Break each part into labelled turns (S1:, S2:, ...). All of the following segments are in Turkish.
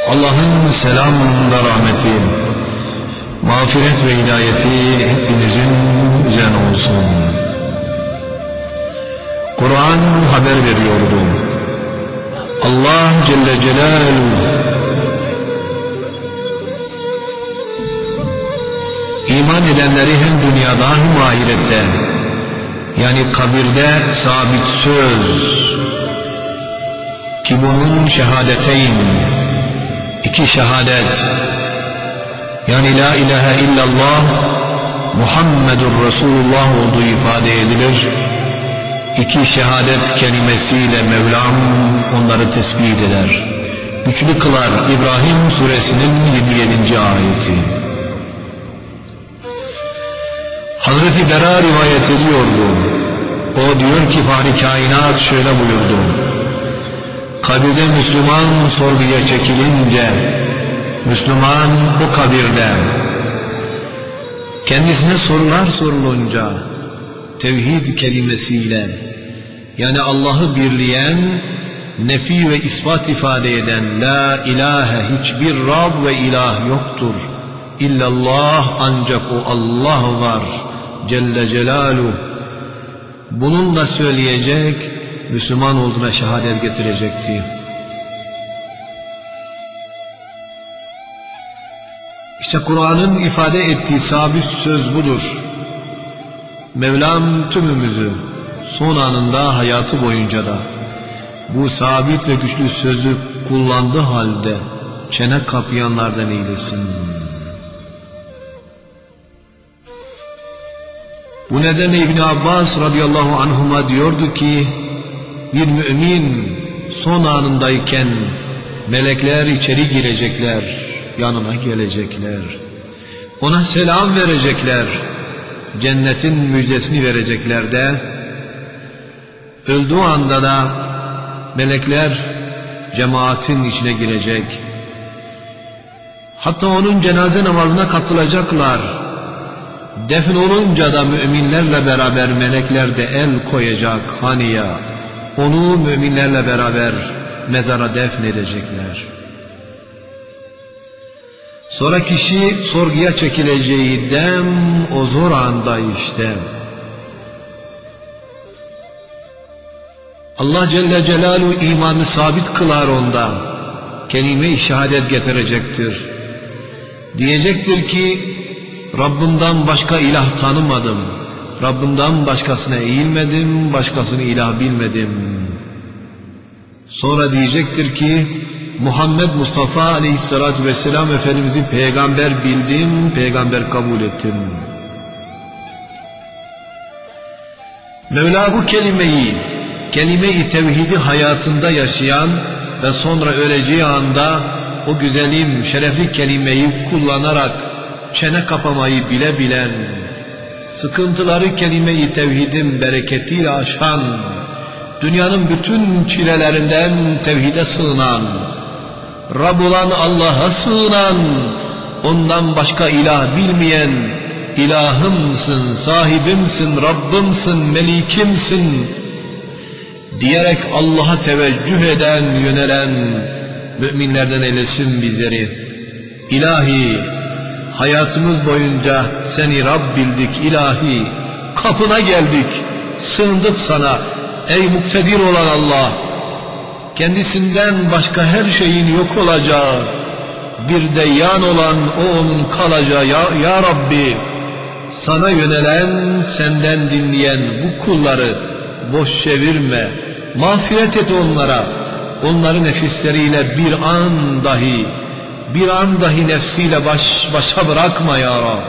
S1: Allah'ın selam ve rahmeti, mağfiret ve hidayeti hepinizin üzerine olsun. Kur'an haber veriyordu. Allah Celle Celaluhu iman edenleri hem dünyada hem ahirette, yani kabirde sabit söz ki bunun şehadeteyn, iki şehadet, yani la ilahe illallah Muhammedur Resulullah olduğu ifade edilir. İki şehadet kelimesiyle Mevlam onları tespit eder, güçlü kılar. İbrahim suresinin 27. ayeti. Hazreti Bera rivayet ediyordu. O diyor ki Fahri Kainat şöyle buyurdu: kabirde Müslüman sorguya çekilince, Müslüman bu kabirde kendisine sorular sorulunca tevhid kelimesiyle, yani Allah'ı birleyen, nefi ve ispat ifade eden la ilahe, hiçbir Rab ve ilah yoktur illallah, ancak o Allah var Celle Celaluhu. Bununla söyleyecek, Müslüman olduğuna şehadet getirecekti. İşte Kur'an'ın ifade ettiği sabit söz budur. Mevlam tümümüzü son anında, hayatı boyunca da bu sabit ve güçlü sözü kullandığı halde çene kapayanlardan eylesin. Bu nedenle İbn Abbas radıyallahu anhuma diyordu ki, bir mümin son anındayken melekler içeri girecekler, yanına gelecekler, ona selam verecekler, cennetin müjdesini verecekler de, öldüğü anda da melekler cemaatin içine girecek. Hatta onun cenaze namazına katılacaklar. Defn olunca da müminlerle beraber melekler de el koyacak haniya. Onu müminlerle beraber mezara defnedecekler. Sonra kişi sorguya çekileceği dem o zor anda işte. Allah Celle Celaluhu imanı sabit kılar onda. Kelime-i şehadet getirecektir. Diyecektir ki, Rabbimden başka ilah tanımadım, Rabbimden başkasına eğilmedim, başkasını ilah bilmedim. Sonra diyecektir ki, Muhammed Mustafa aleyhissalatü vesselam Efendimiz'i peygamber bildim, peygamber kabul ettim. Mevla bu kelime-i tevhidi hayatında yaşayan ve sonra öleceği anda o güzelim, şerefli kelimeyi kullanarak çene kapamayı bilen, sıkıntıları kelime-i tevhidin bereketiyle aşan, dünyanın bütün çilelerinden tevhide sığınan, Rab olan Allah'a sığınan, ondan başka ilah bilmeyen, ilahımsın, sahibimsin, Rabbimsin, melikimsin diyerek Allah'a teveccüh eden, yönelen müminlerden eylesin bizleri. İlahi, hayatımız boyunca seni Rab bildik, ilahi, kapına geldik, sığındık sana ey muktedir olan Allah. Kendisinden başka her şeyin yok olacağı, bir deyyan olan O'nun kalacağı ya Rabbi, sana yönelen, senden dinleyen bu kulları boş çevirme, mağfiret et onlara, onları nefisleriyle bir an dahi nefsiyle başa bırakma ya Rab.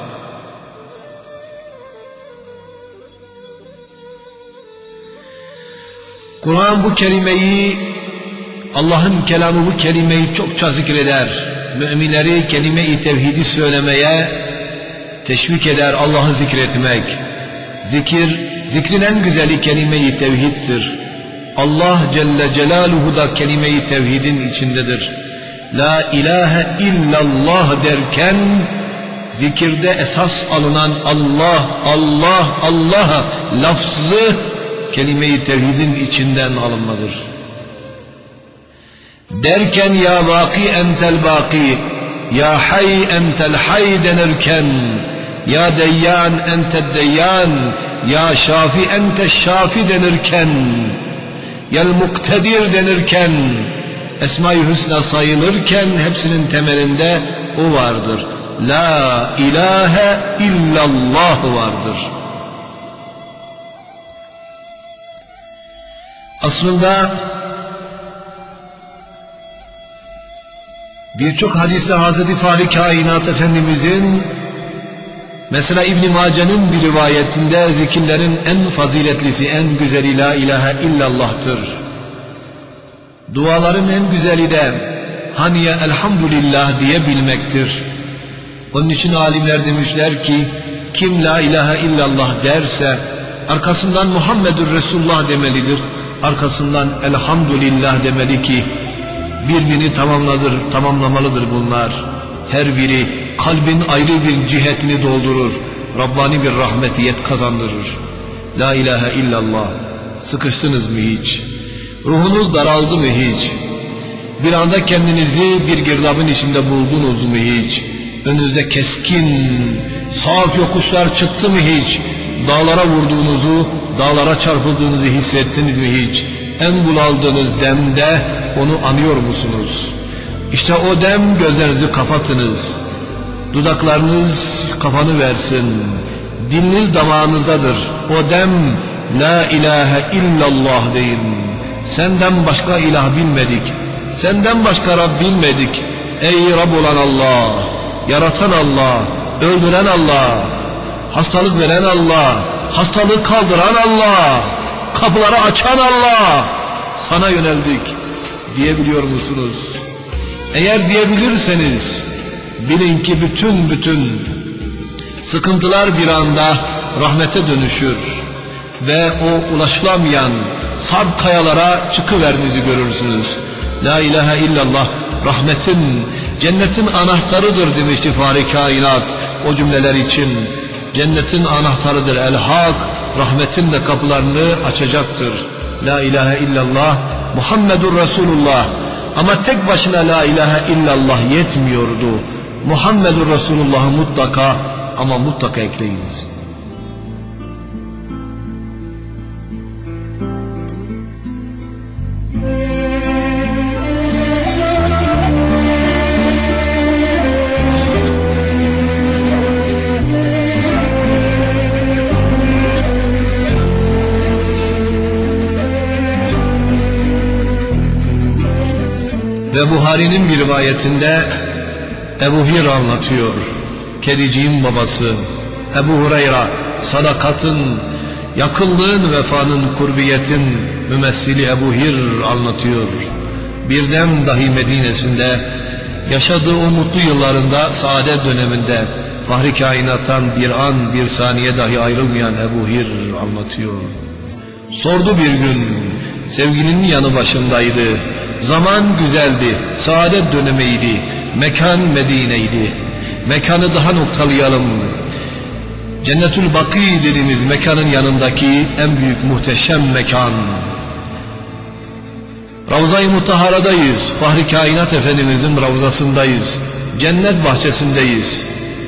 S1: Kur'an bu kelimeyi, Allah'ın kelamı bu kelimeyi çokça zikreder. Müminleri kelime-i tevhidi söylemeye teşvik eder. Allah'ı zikretmek. Zikrin en güzeli kelime-i tevhiddir. Allah Celle Celaluhu da kelime-i tevhidin içindedir. La ilahe illallah derken zikirde esas alınan Allah lafzı kelime-i tevhidin içinden alınmadır. Derken ya baki entel baki, ya hay entel hay denirken, ya deyyan entel deyyan, ya şafi entel şafi denirken, ya muktedir denirken, Esma-i Hüsna sayılırken hepsinin temelinde o vardır. La ilahe illallah vardır. Aslında birçok hadiste Hazreti Fahri Kainat Efendimizin, mesela İbn-i Mace'nin bir rivayetinde zikirlerin en faziletlisi, en güzeli La ilahe illallah'tır. Duaların en güzeli de haniye elhamdülillah diyebilmektir. Onun için alimler demişler ki, kim La ilahe illallah derse arkasından Muhammedur Resulullah demelidir, arkasından elhamdülillah demeli ki birbirini tamamlamalıdır bunlar. Her biri kalbin ayrı bir cihetini doldurur, Rabbani bir rahmetiyet kazandırır. La ilahe illallah. Sıkıştınız mı hiç? Ruhunuz daraldı mı hiç? Bir anda kendinizi bir girdabın içinde buldunuz mu hiç? Önünüzde keskin, sağ yokuşlar çıktı mı hiç? Dağlara vurduğunuzu, dağlara çarpıldığınızı hissettiniz mi hiç? En bunaldığınız demde onu anıyor musunuz? İşte o dem, gözlerinizi kapatınız. Dudaklarınız kafanı versin. Diliniz damağınızdadır. O dem La ilahe illallah deyin. Senden başka ilah bilmedik. Senden başka Rab bilmedik. Ey Rab olan Allah, yaratan Allah, öldüren Allah, hastalık veren Allah, hastalığı kaldıran Allah, kapıları açan Allah, sana yöneldik diyebiliyor musunuz? Eğer diyebilirseniz bilin ki bütün sıkıntılar bir anda rahmete dönüşür ve o ulaşılamayan sarp kayalara çıkıverdiğinizi görürsünüz. La ilahe illallah rahmetin, cennetin anahtarıdır demişti Fahri Kainat o cümleler için. Cennetin anahtarıdır el-hak, rahmetin de kapılarını açacaktır. La ilahe illallah Muhammedur Resulullah. Ama tek başına la ilahe illallah yetmiyordu. Muhammedur Resulullah'ı mutlaka ama mutlaka ekleyiniz. Ve Buhari'nin bir rivayetinde Ebu Hir anlatıyor. Kediciğin babası Ebu Hureyre, sadakatın, yakınlığın, vefanın, kurbiyetin mümessili Ebu Hir anlatıyor. Bir dem dahi Medine'sinde yaşadığı o mutlu yıllarında, saadet döneminde Fahri Kainat'tan bir an, bir saniye dahi ayrılmayan Ebu Hir anlatıyor. Sordu bir gün, sevgilinin yanı başındaydı. Zaman güzeldi, saadet dönemiydi, mekan Medine'ydi. Mekanı daha noktalayalım. Cennetül Baki dediğimiz mekanın yanındaki en büyük muhteşem mekan. Ravza-i Mutahhara'dayız, Fahri Kainat Efendimizin ravzasındayız, cennet bahçesindeyiz.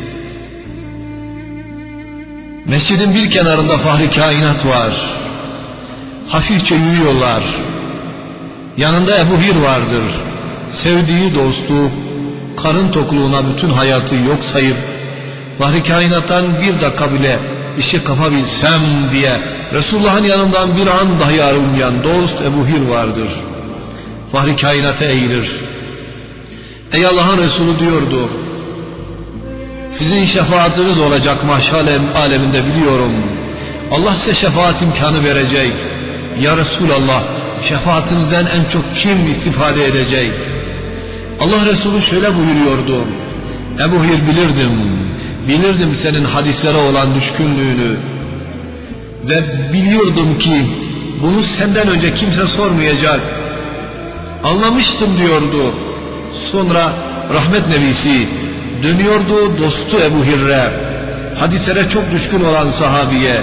S1: Mescidin bir kenarında Fahri Kainat var. Hafifçe yürüyorlar. Yanında Ebu Hir vardır. Sevdiği dostu, karın tokluğuna bütün hayatı yok sayıp Fahri Kainat'tan bir dakika bile bir şey kapabilsem diye Resulullah'ın yanından bir an dahi ayrılmayan dost Ebu Hir vardır. Fahri Kainat'a eğilir. Ey Allah'ın Resulü diyordu, sizin şefaatiniz olacak mahşer aleminde biliyorum. Allah size şefaat imkanı verecek. Ya Resulallah, şefaatinizden en çok kim istifade edecek? Allah Resulü şöyle buyuruyordu. Ebu Hir, bilirdim senin hadislere olan düşkünlüğünü ve biliyordum ki bunu senden önce kimse sormayacak. Anlamıştım diyordu. Sonra rahmet nebisi dönüyordu dostu Ebu Hir'e, hadislere çok düşkün olan sahabiye.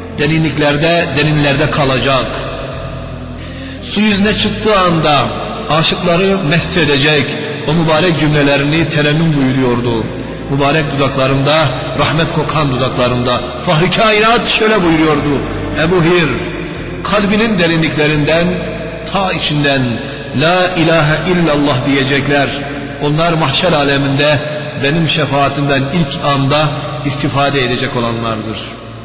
S1: Derinlerde kalacak. Su yüzüne çıktığı anda aşıkları mest edecek o mübarek cümlelerini terennüm buyuruyordu. Mübarek dudaklarında, rahmet kokan dudaklarında Fahri Kainat şöyle buyuruyordu: Ebu Hir, kalbinin derinliklerinden, ta içinden La ilahe illallah diyecekler. Onlar mahşer aleminde benim şefaatimden ilk anda istifade edecek olanlardır.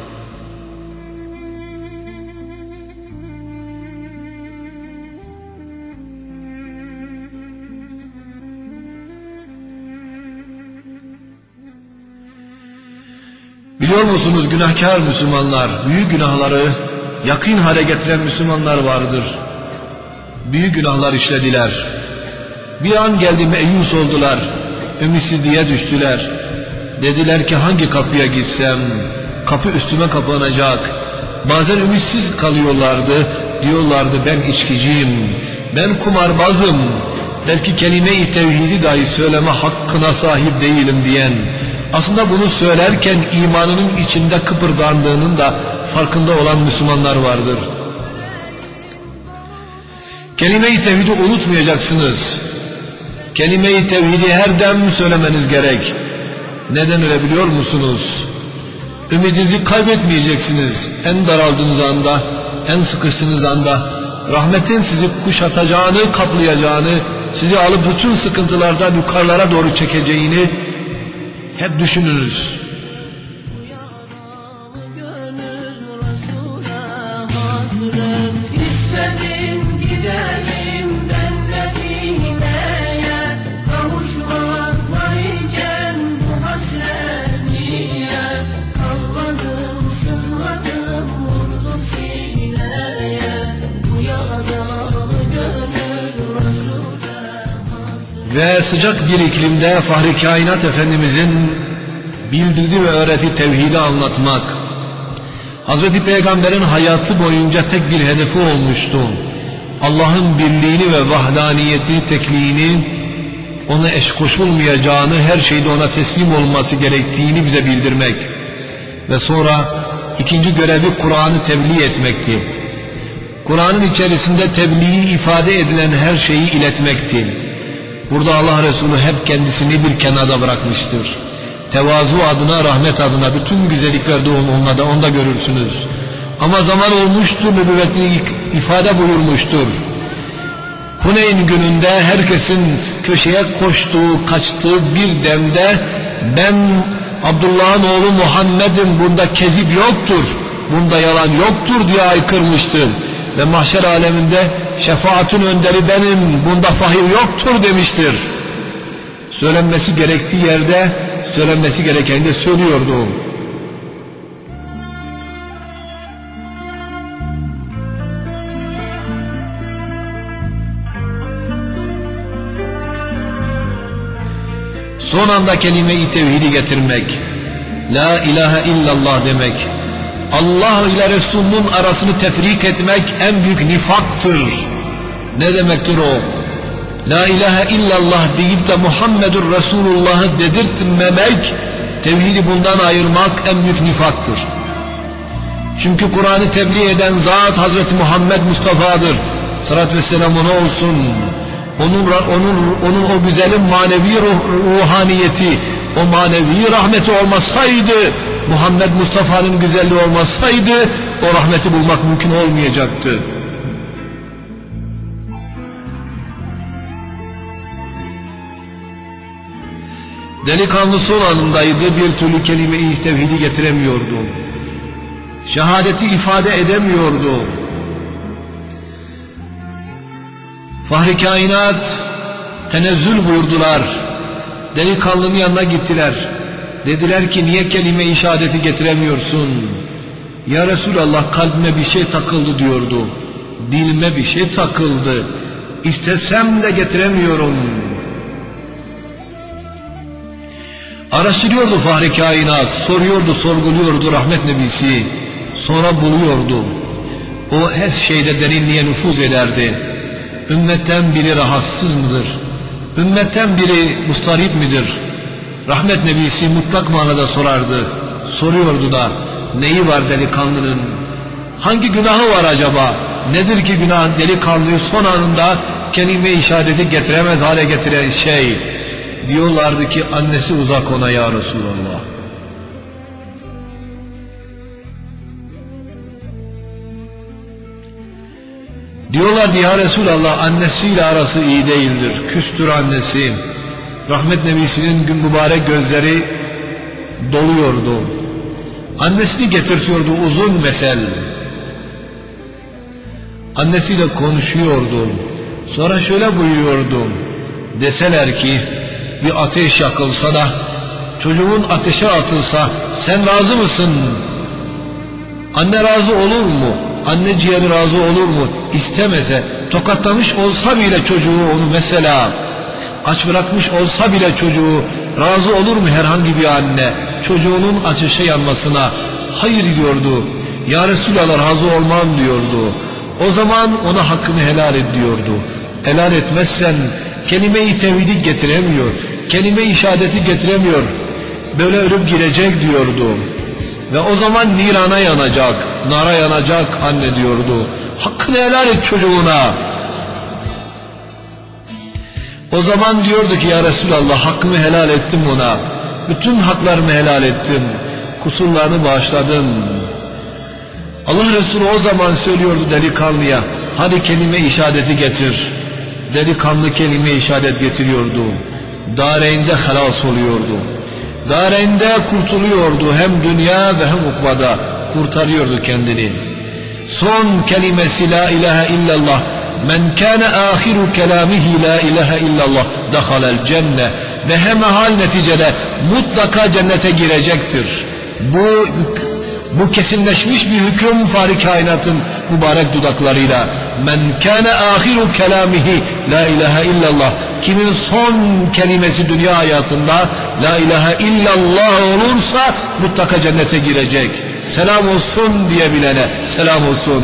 S1: Biliyor musunuz, günahkar Müslümanlar, büyük günahları yakın hale getiren Müslümanlar vardır. Büyük günahlar işlediler. Bir an geldi meyus oldular, ümitsizliğe düştüler. Dediler ki hangi kapıya gitsem kapı üstüme kapanacak. Bazen ümitsiz kalıyorlardı, diyorlardı ben içkiciyim, ben kumarbazım, belki kelime-i tevhidi dahi söyleme hakkına sahip değilim diyen, aslında bunu söylerken imanının içinde kıpırdandığının da farkında olan Müslümanlar vardır. Kelime-i tevhidi unutmayacaksınız. Kelime-i tevhidi her dem söylemeniz gerek. Neden öyle biliyor musunuz? Ümidinizi kaybetmeyeceksiniz. En daraldığınız anda, en sıkıştığınız anda rahmetin sizi kuşatacağını, kaplayacağını, sizi alıp bütün sıkıntılardan yukarılara doğru çekeceğini hep düşününüz. Ve sıcak bir iklimde Fahri Kainat Efendimizin bildirdiği ve öğrettiği tevhidi anlatmak, Hazreti Peygamber'in hayatı boyunca tek bir hedefi olmuştu. Allah'ın birliğini ve vahdaniyetini, tekliğini, ona eş koşulmayacağını, her şeyde ona teslim olması gerektiğini bize bildirmek. Ve sonra ikinci görevi Kur'an'ı tebliğ etmekti. Kur'an'ın içerisinde tebliği ifade edilen her şeyi iletmekti. Burada Allah Resulü hep kendisini bir kenarda bırakmıştır. Tevazu adına, rahmet adına bütün güzelliklerde onda görürsünüz. Ama zaman olmuştur, nübüvvetini ifade buyurmuştur. Huneyn gününde herkesin köşeye koştuğu, kaçtığı bir demde ben Abdullah'ın oğlu Muhammed'im, bunda kezip yoktur, bunda yalan yoktur diye haykırmıştı. Ve mahşer aleminde şefaatün önderi benim, bunda fahir yoktur demiştir. Söylenmesi gerektiği yerde, söylenmesi gerekeni de söylüyordu. Son anda kelime-i tevhidi getirmek, La ilahe illallah demek, Allah ile Resulünün arasını tefrik etmek en büyük nifaktır. Ne demektir o? La ilahe illallah deyip de Muhammedur Resulullah'ı dedirtmemek, tevhidi bundan ayırmak en büyük nifaktır. Çünkü Kur'an'ı tebliğ eden zat Hazreti Muhammed Mustafa'dır. Salat ve selam ona olsun. Onun o güzelin manevi ruhaniyeti, o manevi rahmeti olmasaydı, Muhammed Mustafa'nın güzelliği olmasaydı o rahmeti bulmak mümkün olmayacaktı. Delikanlı son anındaydı, bir türlü kelime-i tevhidi getiremiyordu. Şehadeti ifade edemiyordu. Fahri Kainat tenezzül buyurdular. Delikanlının yanına gittiler. Dediler ki niye kelime-i şehadeti getiremiyorsun? Ya Resulallah, kalbime bir şey takıldı diyordu. Dilime bir şey takıldı. İstesem de getiremiyorum. Araştırıyordu Fahri Kainat, soruyordu, sorguluyordu rahmet nebisi. Sonra buluyordu. O her şeyde derinliğe nüfuz ederdi. Ümmetten biri rahatsız mıdır? Ümmetten biri mustarip midir? Rahmet nebisi mutlak manada sorardı. Soruyordu da neyi var delikanlının? Hangi günahı var acaba? Nedir ki günah delikanlıyı son anında kelime-i şehadeti getiremez hale getiren şey. Diyorlardı ki annesi uzak ona ya Resulallah. Diyorlardı ya Resulallah, annesiyle arası iyi değildir, küstür annesi. Rahmet Nebisi'nin gün mübarek gözleri doluyordu. Annesini getirtiyordu uzun mesel. Annesiyle konuşuyordu. Sonra şöyle buyuruyordu: deseler ki bir ateş yakılsa da çocuğun ateşe atılsa sen razı mısın? Anne razı olur mu? Anne ciğeri razı olur mu? İstemese, tokatlamış olsa bile çocuğu, onu mesela aç bırakmış olsa bile çocuğu, razı olur mu herhangi bir anne çocuğunun ateşe yanmasına? Hayır diyordu. Ya Resulallah, razı olmam diyordu. O zaman ona hakkını helal et diyordu. Helal etmezsen kelime-i tevhidi getiremiyor, kelime-i şehadeti getiremiyor, böyle ölüp girecek diyordu. Ve o zaman nirana yanacak, nara yanacak anne diyordu. Hakkını helal et çocuğuna. O zaman diyordu ki ya Resulallah, hakkımı helal ettim ona. Bütün haklarımı helal ettim. Kusurlarını bağışladım. Allah Resulü o zaman söylüyordu delikanlıya, hadi kelime-i şehadeti getir. Delikanlı kelime-i şehadet getiriyordu. Dareynde halas oluyordu. Dareynde kurtuluyordu, hem dünya ve hem ukbada kurtarıyordu kendini. Son kelimesi la ilahe illallah. Men kâne âhiru kelâmihi la ilahe illallah dakhalel cenne. Ve hemehal neticede mutlaka cennete girecektir. Bu kesinleşmiş bir hüküm Fahri Kainat'ın mübarek dudaklarıyla. Men kâne âhiru kelâmihi la ilahe illallah. Kimin son kelimesi dünya hayatında la ilahe illallah olursa mutlaka cennete girecek. Selam olsun diyebilene selam olsun.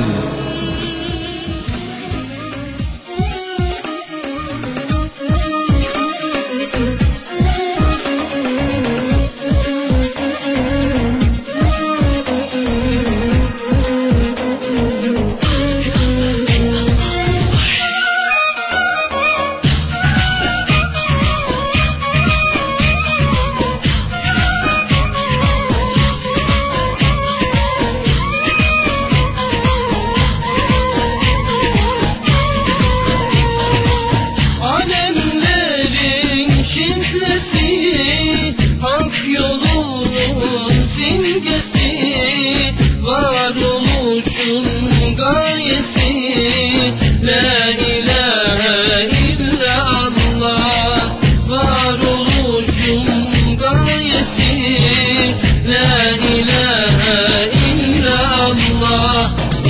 S2: Hak yolunun simgesi, varoluşun gayesi, la ilahe illallah. Varoluşun gayesi, la ilahe illallah,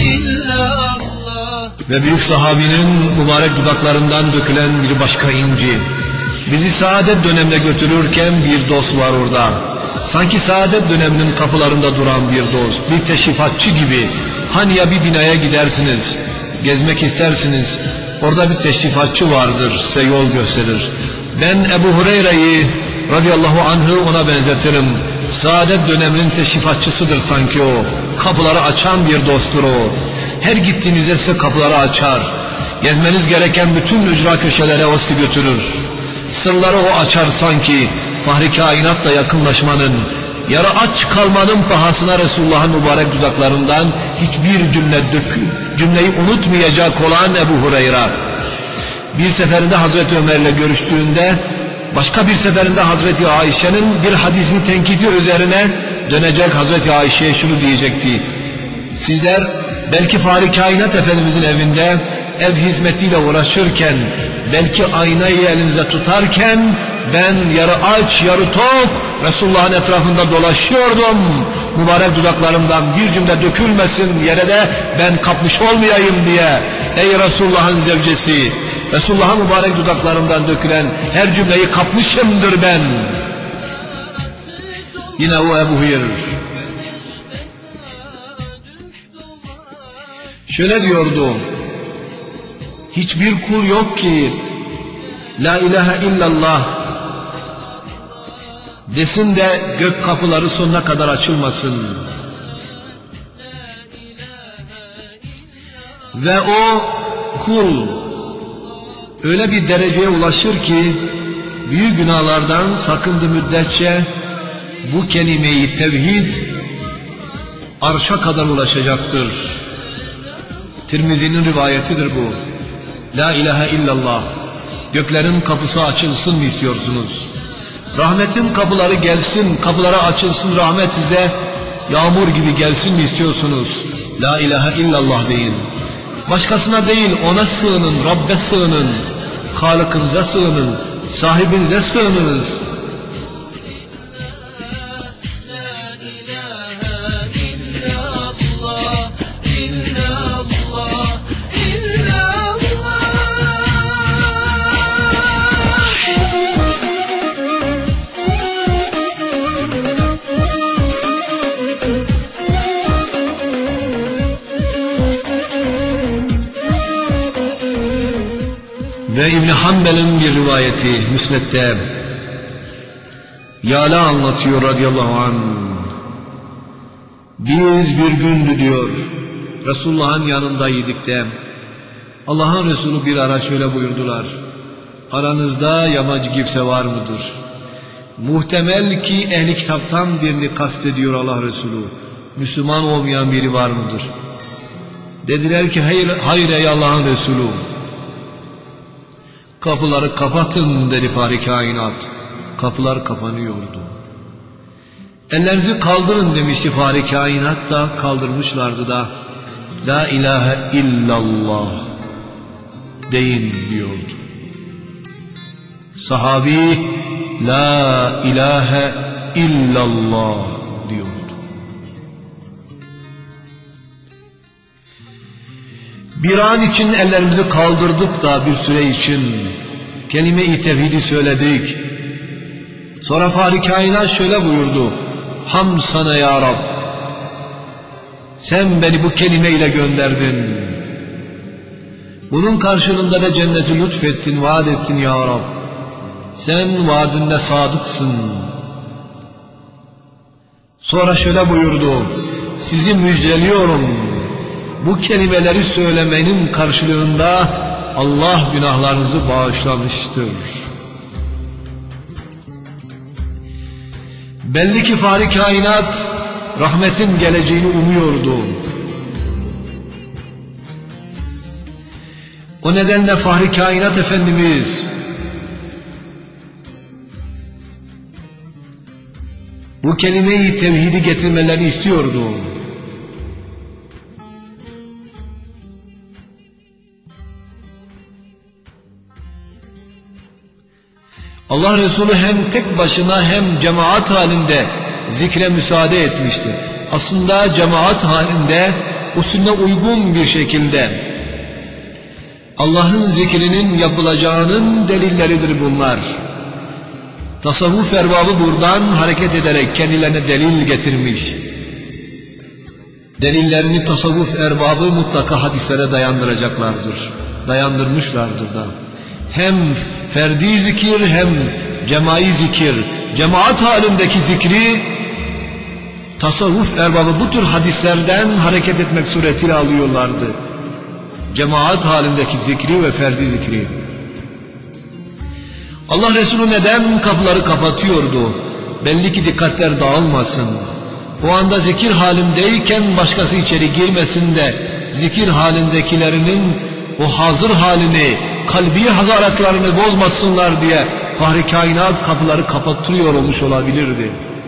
S2: illallah.
S1: Ve büyük sahabinin mübarek dudaklarından dökülen bir başka inci. Bizi saadet dönemine götürürken bir dost var orada. Sanki saadet döneminin kapılarında duran bir dost, bir teşrifatçı gibi. Hani ya bir binaya gidersiniz, gezmek istersiniz, orada bir teşrifatçı vardır, size yol gösterir. Ben Ebu Hureyre'yi radıyallahu anh'ı ona benzetirim. Saadet döneminin teşrifatçısıdır sanki o. Kapıları açan bir dosttur o. Her gittiğinizde size kapıları açar. Gezmeniz gereken bütün ücra köşelere o sizi götürür. Sırları o açar sanki. Fahri kainatla yakınlaşmanın, yarı aç kalmanın pahasına Resulullah'ın mübarek dudaklarından hiçbir cümleyi unutmayacak olan Ebu Hureyre. Bir seferinde Hazreti Ömer'le görüştüğünde, başka bir seferinde Hazreti Ayşe'nin bir hadisini tenkidi üzerine dönecek, Hazreti Ayşe'ye şunu diyecekti: sizler belki Fahri Kainat Efendimizin evinde ev hizmetiyle uğraşırken, belki aynayı elinize tutarken, ben yarı aç yarı tok Resulullah'ın etrafında dolaşıyordum. Mübarek dudaklarımdan bir cümle dökülmesin yere de ben kapmış olmayayım diye. Ey Resulullah'ın zevcesi, Resulullah'ın mübarek dudaklarından dökülen her cümleyi kapmışımdır ben. Yine o Ebu Hureyre şöyle diyordu: hiçbir kul yok ki la ilahe illallah desin de gök kapıları sonuna kadar açılmasın. Ve o kul öyle bir dereceye ulaşır ki büyük günahlardan sakındığı müddetçe bu kelime-i tevhid arşa kadar ulaşacaktır. Tirmizi'nin rivayetidir bu. La ilahe illallah. Göklerin kapısı açılsın mı istiyorsunuz? Rahmetin kapıları gelsin, kapıları açılsın, rahmet size yağmur gibi gelsin mi istiyorsunuz? La ilahe illallah deyin. Başkasına değil, ona sığının, Rabbe sığının, Halık'ınıza sığının, sahibinize sığınınız. Ve İbn Hanbel'in bir rivayeti Müsned'de Yala anlatıyor radıyallahu anh. Biz bir gündü diyor Resulullah'ın yanındaydık de Allah'ın Resulü bir ara şöyle buyurdular: aranızda yabancı kimse var mıdır? Muhtemel ki ehli kitaptan birini kastediyor Allah Resulü. Müslüman olmayan biri var mıdır? Dediler ki hayır ey Allah'ın Resulü. Kapıları kapatın dedi Fahri Kainat. Kapılar kapanıyordu. Ellerinizi kaldırın demişti Fahri Kainat da kaldırmışlardı da La ilahe illallah deyin diyordu. Sahabi La ilahe illallah diyordu. Bir an için ellerimizi kaldırdık da bir süre için kelime-i tevhidi söyledik. Sonra Fahri Kainat şöyle buyurdu: Hamd sana ya Rab, sen beni bu kelimeyle gönderdin. Bunun karşılığında da cenneti lütfettin, vaat ettin ya Rab. Sen vaadinde sadıksın. Sonra şöyle buyurdu: sizi müjdeliyorum. Bu kelimeleri söylemenin karşılığında Allah günahlarınızı bağışlamıştır. Belli ki Fahri Kainat rahmetin geleceğini umuyordu. O nedenle Fahri Kainat Efendimiz bu kelime-i tevhidi getirmelerini istiyordu. Allah Resulü hem tek başına hem cemaat halinde zikre müsaade etmişti. Aslında cemaat halinde usulüne uygun bir şekilde Allah'ın zikrinin yapılacağının delilleridir bunlar. Tasavvuf erbabı buradan hareket ederek kendilerine delil getirmiş. Delillerini tasavvuf erbabı mutlaka hadislere dayandıracaklardır. Dayandırmışlardır da. Hem ferdi zikir hem cemai zikir, cemaat halindeki zikri tasavvuf erbabı bu tür hadislerden hareket etmek suretiyle alıyorlardı. Cemaat halindeki zikri ve ferdi zikri. Allah Resulü neden kapıları kapatıyordu? Belli ki dikkatler dağılmasın. O anda zikir halindeyken başkası içeri girmesin de zikir halindekilerinin o hazır halini, kalbi hazaratlarını bozmasınlar diye Fahri Kainat kapıları kapattırıyor olmuş olabilirdi.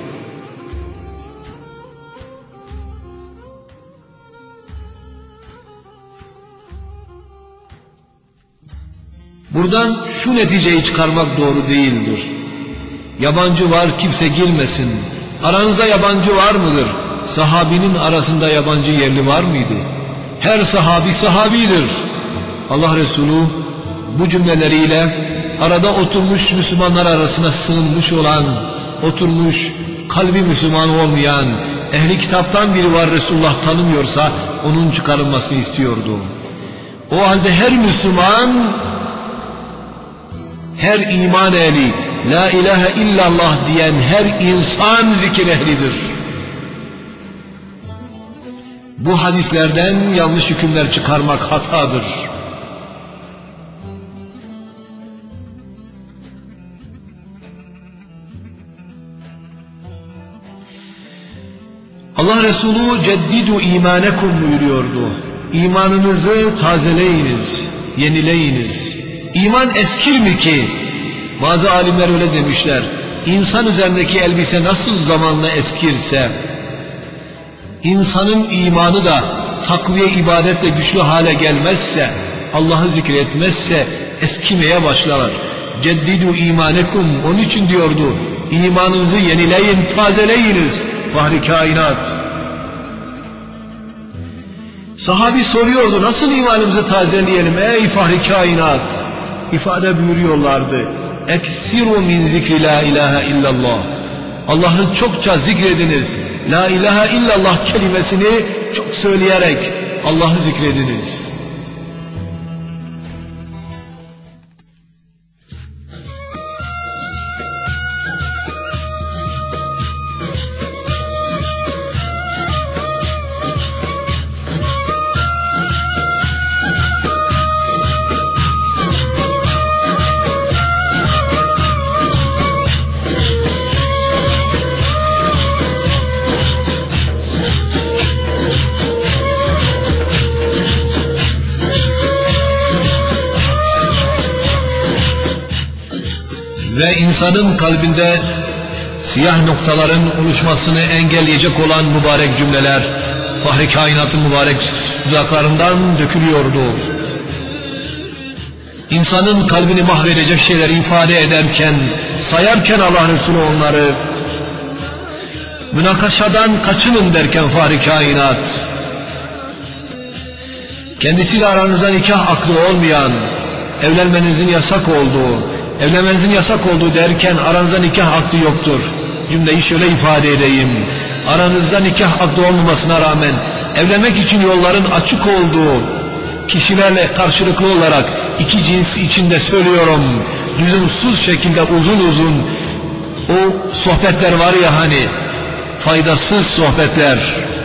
S1: Buradan şu neticeyi çıkarmak doğru değildir. Yabancı var, kimse girmesin. Aranızda yabancı var mıdır? Sahabinin arasında yabancı yerli var mıydı? Her sahabi sahabidir. Allah Resulü bu cümleleriyle arada oturmuş Müslümanlar arasına sığınmış olan, oturmuş kalbi Müslüman olmayan ehli kitaptan biri var, Resulullah tanımıyorsa onun çıkarılmasını istiyordu. O halde her Müslüman, her iman ehli, la ilahe illallah diyen her insan zikir ehlidir. Bu hadislerden yanlış hükümler çıkarmak hatadır. Allah Resulü ceddidu imanekum buyuruyordu. İmanınızı tazeleyiniz, yenileyiniz. İman eskir mi ki? Bazı alimler öyle demişler. İnsan üzerindeki elbise nasıl zamanla eskirse, insanın imanı da takviye ibadetle güçlü hale gelmezse, Allah'ı zikretmezse eskimeye başlar. Ceddidu imanekum, onun için diyordu, imanınızı yenileyin, tazeleyiniz. Fahri kainat. Sahabi soruyordu, nasıl imanımızı tazeleyelim ey fahri kainat? İfade buyuruyorlardı, eksiru min zikri la ilahe illallah. Allah'ı çokça zikrediniz. La ilahe illallah kelimesini çok söyleyerek Allah'ı zikrediniz. Ve insanın kalbinde siyah noktaların oluşmasını engelleyecek olan mübarek cümleler Fahri Kainat'ın mübarek dudaklarından dökülüyordu. İnsanın kalbini mahvedecek şeyler ifade ederken, sayarken Allah Resulü onları, münakaşadan kaçının derken Fahri Kainat, kendisiyle aranızda nikah aklı olmayan, evlenmenizin yasak olduğu derken aranızda nikah akdi yoktur. Cümleyi şöyle ifade edeyim. Aranızda nikah akdi olmamasına rağmen evlenmek için yolların açık olduğu kişilerle karşılıklı olarak iki cins içinde söylüyorum, lüzumsuz şekilde uzun uzun o sohbetler var ya hani, faydasız sohbetler,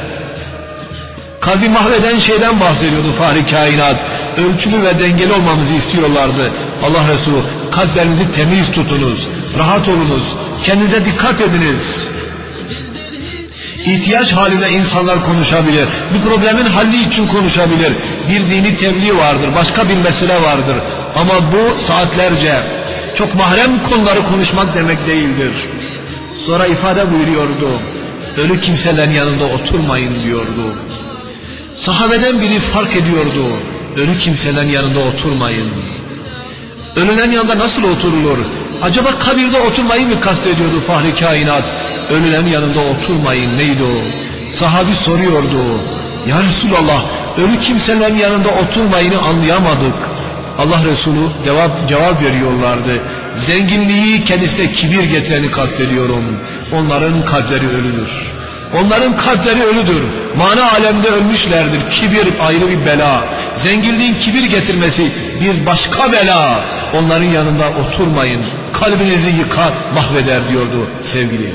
S1: kalbi mahveden şeyden bahsediyordu Fahri Kainat. Ölçülü ve dengeli olmamızı istiyorlardı. Allah Resulü, kalplerinizi temiz tutunuz, rahat olunuz, kendinize dikkat ediniz. İhtiyaç halinde insanlar konuşabilir, bir problemin halli için konuşabilir, bir dini tebliğ vardır, başka bir mesele vardır. Ama bu saatlerce çok mahrem konuları konuşmak demek değildir. Sonra ifade buyuruyordu, ölü kimselerin yanında oturmayın diyordu. Sahabeden biri fark ediyordu, ölü kimselerin yanında oturmayın. Ölülerin yanında nasıl oturulur? Acaba kabirde oturmayı mı kastediyordu Fahri Kainat? Ölülerin yanında oturmayın neydi o? Sahabi soruyordu, ya Resulallah, ölü kimselerin yanında oturmayını anlayamadık. Allah Resulü cevap veriyorlardı, zenginliği kendisine kibir getireni kastediyorum. Onların kalpleri ölüdür. Onların kalpleri ölüdür. Mana alemde ölmüşlerdir. Kibir ayrı bir bela. Zenginliğin kibir getirmesi bir başka bela. Onların yanında oturmayın. Kalbinizi yıkar, mahveder diyordu sevgili.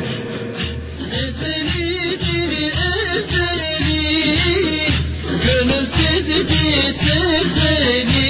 S2: Ezelidir ezeli, gönülsüzdür sezeli.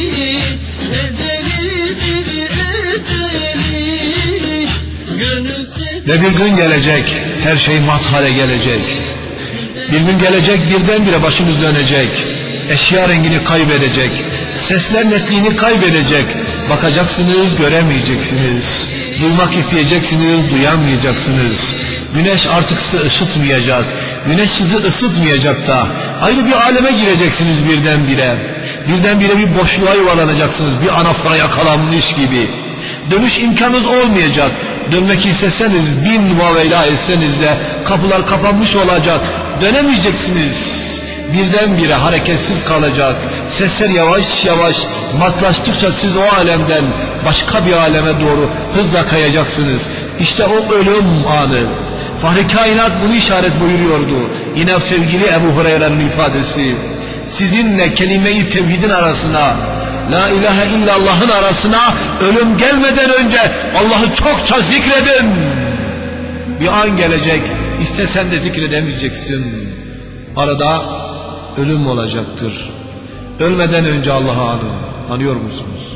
S2: Ezelidir ezeli, gönülsüzdür.
S1: Ve bir gün gelecek, her şey mat hale gelecek. Bir gün gelecek, birdenbire başımız dönecek. Eşya rengini kaybedecek. Sesler netliğini kaybedecek. Bakacaksınız, göremeyeceksiniz. Duymak isteyeceksiniz, duyamayacaksınız. Güneş artık sizi ısıtmayacak. Güneş sizi ısıtmayacak da. Ayrı bir aleme gireceksiniz birdenbire. Birdenbire bir boşluğa yuvarlanacaksınız. Bir anafora yakalanmış gibi. Dönüş imkanınız olmayacak. Dönmek isteseniz, bin vaveyla etseniz de kapılar kapanmış olacak. Dönemeyeceksiniz. Birdenbire hareketsiz kalacak. Sesler yavaş yavaş matlaştıkça siz o alemden başka bir aleme doğru hızla kayacaksınız. İşte o ölüm anı. Fahri Kainat bunu işaret buyuruyordu. Yine sevgili Ebu Hureyre'nin ifadesi. Sizinle kelime-i tevhidin arasına, La ilahe illallah'ın arasına ölüm gelmeden önce Allah'ı çokça zikredin. Bir an gelecek, istesen de zikredemeyeceksin. Arada ölüm olacaktır. Ölmeden önce Allah'ı anın. Anıyor musunuz?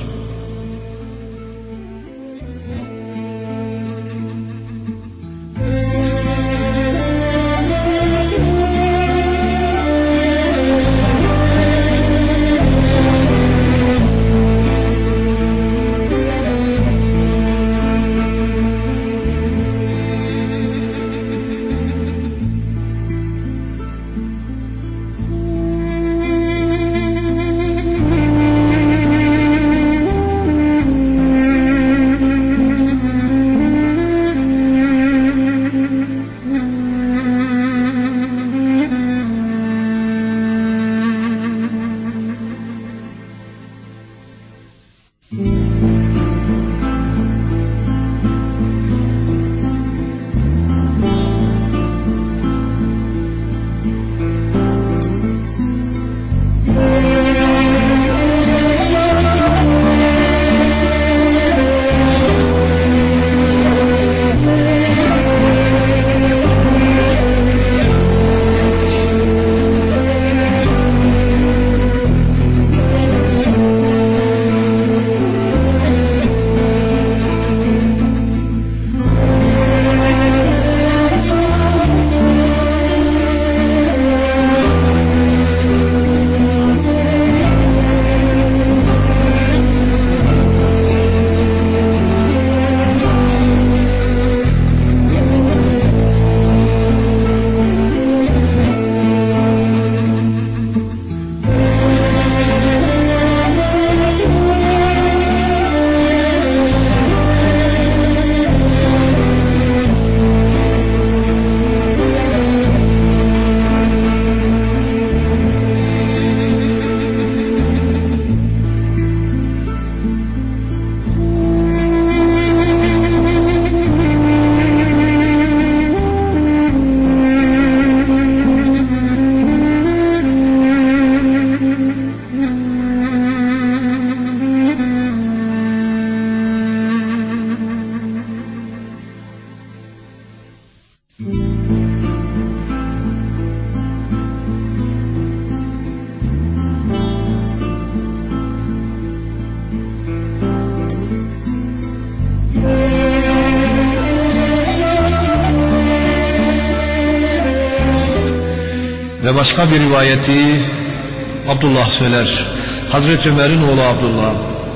S1: Ve başka bir rivayeti Abdullah söyler. Hazreti Ömer'in oğlu Abdullah.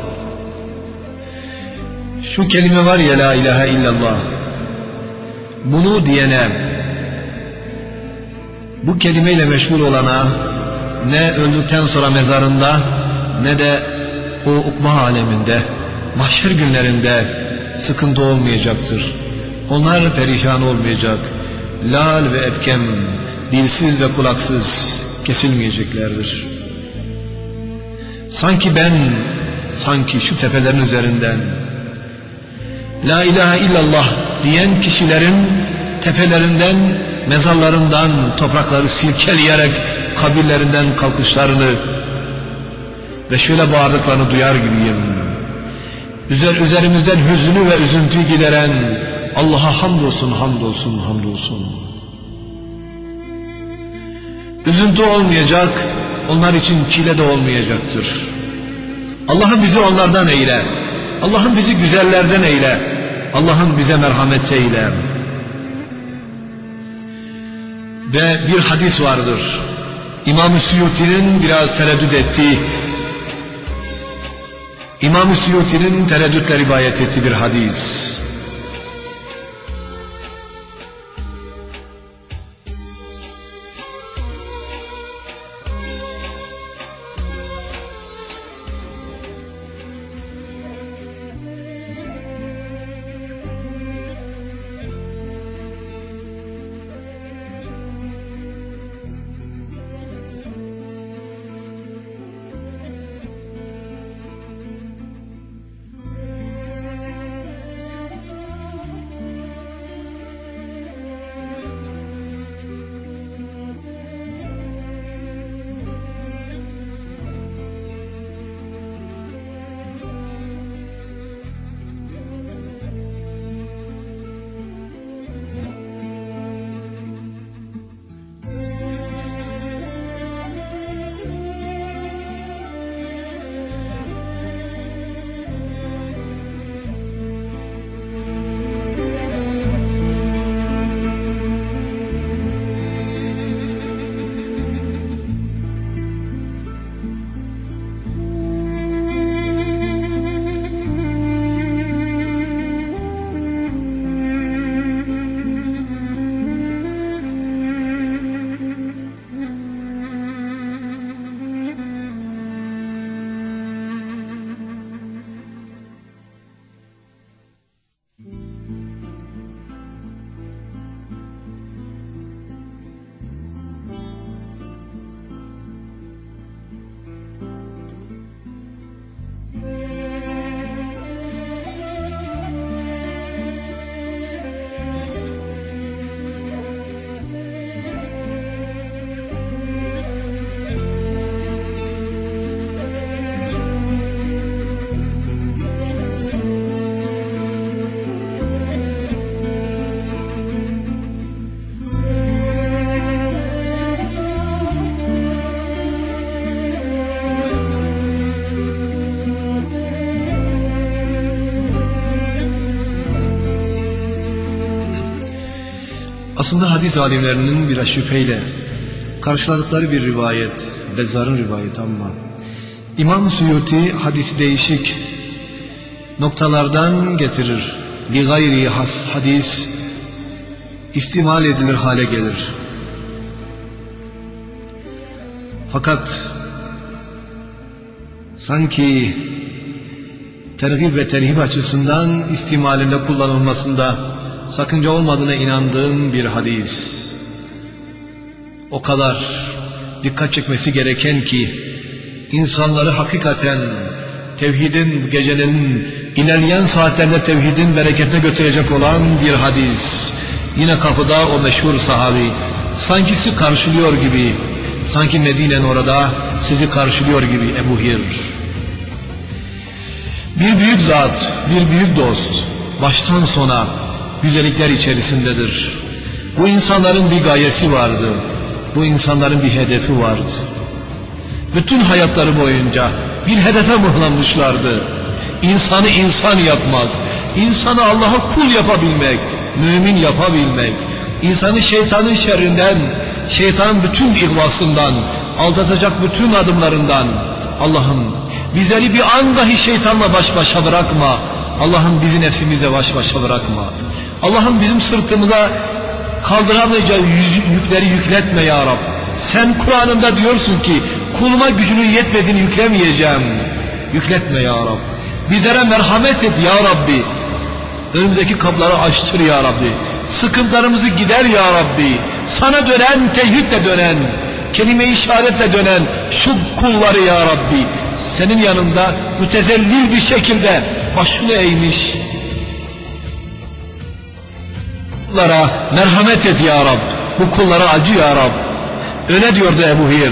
S1: Şu kelime var ya, la ilahe illallah. Bunu diyene, bu kelimeyle meşgul olana ne öldükten sonra mezarında ne de o ukba aleminde, mahşer günlerinde sıkıntı olmayacaktır. Onlar perişan olmayacak. Lal ve epkem, dilsiz ve kulaksız kesilmeyeceklerdir. Sanki şu tepelerin üzerinden la ilahe illallah diyen kişilerin tepelerinden, mezarlarından toprakları silkeleyerek kabirlerinden kalkışlarını ve şöyle bağırdıklarını duyar gibiyim. Üzerimizden hüznü ve üzüntüyü gideren Allah'a hamdolsun, hamdolsun, hamdolsun. Üzüntü olmayacak, onlar için çile de olmayacaktır. Allah'ım bizi onlardan eyle. Allah'ım bizi güzellerden eyle. Allah'ım bize merhamet eyle. Ve bir hadis vardır. İmam-ı Suyuti'nin biraz tereddüt ettiği, İmam-ı Suyuti'nin tereddütle rivayet ettiği bir hadis. Aslında hadis alimlerinin biraz şüpheyle karşıladıkları bir rivayet, Bezzar'ın rivayeti ama İmam Suyuti hadisi değişik noktalardan getirir. Li gayri has hadis istimal edilir hale gelir. Fakat sanki tergib ve terhib açısından istimalinde kullanılmasında sakınca olmadığına inandığım bir hadis. O kadar dikkat çekmesi gereken ki insanları hakikaten tevhidin, bu gecenin ilerleyen saatlerinde tevhidin bereketine götürecek olan bir hadis. Yine kapıda o meşhur sahabi sanki sizi karşılıyor gibi, sanki Medine'nin orada sizi karşılıyor gibi Ebu Hir. Bir büyük zat, bir büyük dost baştan sona güzellikler içerisindedir. Bu insanların bir gayesi vardı. Bu insanların bir hedefi vardı. Bütün hayatları boyunca bir hedefe mıhlanmışlardı. İnsanı insan yapmak, insanı Allah'a kul yapabilmek, mümin yapabilmek, insanı şeytanın şerrinden, şeytanın bütün ihvasından, aldatacak bütün adımlarından. Allah'ım bizleri bir an dahi şeytanla baş başa bırakma. Allah'ım bizi nefsimizle baş başa bırakma. Allah'ım bizim sırtımıza kaldıramayacağı yükleri yükletme ya Rab. Sen Kur'an'ında diyorsun ki kuluma gücünün yetmediğini yüklemeyeceğim. Yükletme ya Rab. Bizlere merhamet et ya Rabbi. Önümüzdeki kapıları açtır ya Rabbi. Sıkıntılarımızı gider ya Rabbi. Sana dönen, tevhidle dönen, kelime-i şehadetle dönen şu kulları ya Rabbi. Senin yanında mütezellil bir şekilde başını eğmiş kullara merhamet et ya Rab. Bu kullara acı ya Rab. Öyle diyordu Ebu Hir.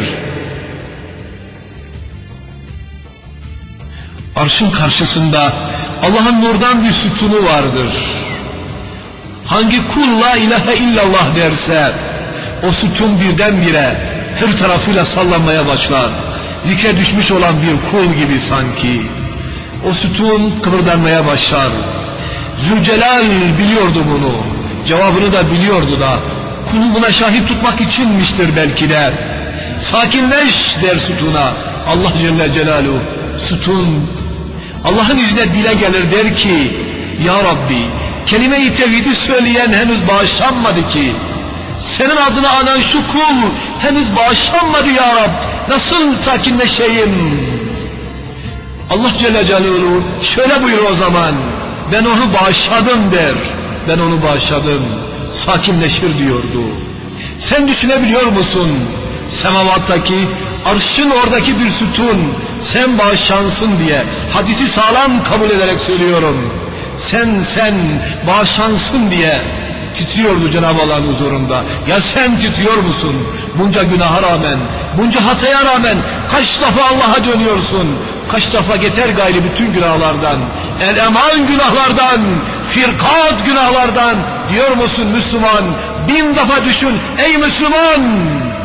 S1: Arşın karşısında Allah'ın nurdan bir sütunu vardır. Hangi kul la ilahe illallah derse o sütun birdenbire her tarafıyla sallanmaya başlar. Zikre düşmüş olan bir kul gibi sanki. O sütun kıpırdanmaya başlar. Zülcelal biliyordu bunu. Cevabını da biliyordu da kulu buna şahit tutmak içinmiştir belki de. Sakinleş der sütuna. Allah Celle Celaluhu sütun Allah'ın izniyle dile gelir, der ki ya Rabbi kelime-i tevhidi söyleyen henüz bağışlanmadı ki. Senin adını anan şu kul henüz bağışlanmadı ya Rab. Nasıl sakinleşeyim? Allah Celle Celaluhu şöyle buyur o zaman. Ben onu bağışladım der. Ben onu bağışladım. Sakinleşir diyordu. Sen düşünebiliyor musun? Semavattaki, arşın oradaki bir sütun sen bağışlansın diye hadisi sağlam kabul ederek söylüyorum. Sen bağışlansın diye titriyordu Cenab-ı Allah'ın huzurunda. Ya sen titriyor musun? Bunca günaha rağmen, bunca hataya rağmen kaç defa Allah'a dönüyorsun? Kaç defa yeter gayri bütün günahlardan, el-eman günahlardan, firkat günahlardan diyor musun Müslüman? 1000 defa düşün ey Müslüman!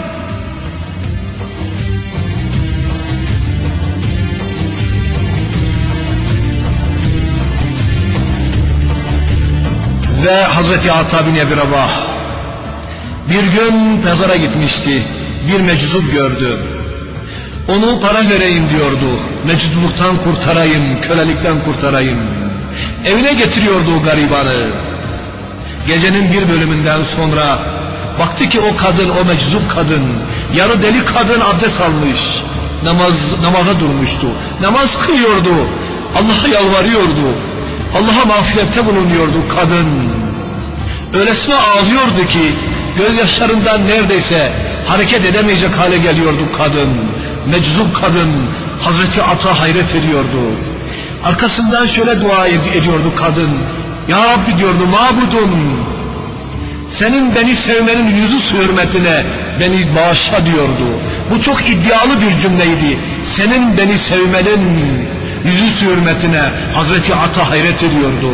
S1: Ve Hazreti Ata bin Ebi Rabah bir gün pazara gitmişti. Bir meczup gördü. Onu para vereyim diyordu. Meczupluktan kurtarayım, kölelikten kurtarayım. Evine getiriyordu o garibanı. Gecenin bir bölümünden sonra baktı ki o kadın, o meczup kadın, yarı deli kadın abdest almış. Namaza durmuştu. Namaz kılıyordu. Allah'a yalvarıyordu. Allah'a mağfirette bulunuyordu kadın. Öylesine ağlıyordu ki gözyaşlarından neredeyse hareket edemeyecek hale geliyordu kadın. Meczup kadın Hazreti Ata hayret ediyordu. Arkasından şöyle dua ediyordu kadın. Ya Rabbi diyordu, mabudum, senin beni sevmenin yüzü hürmetine beni bağışla diyordu. Bu çok iddialı bir cümleydi. Senin beni sevmenin yüzü hürmetine Hazreti Ata hayret ediyordu.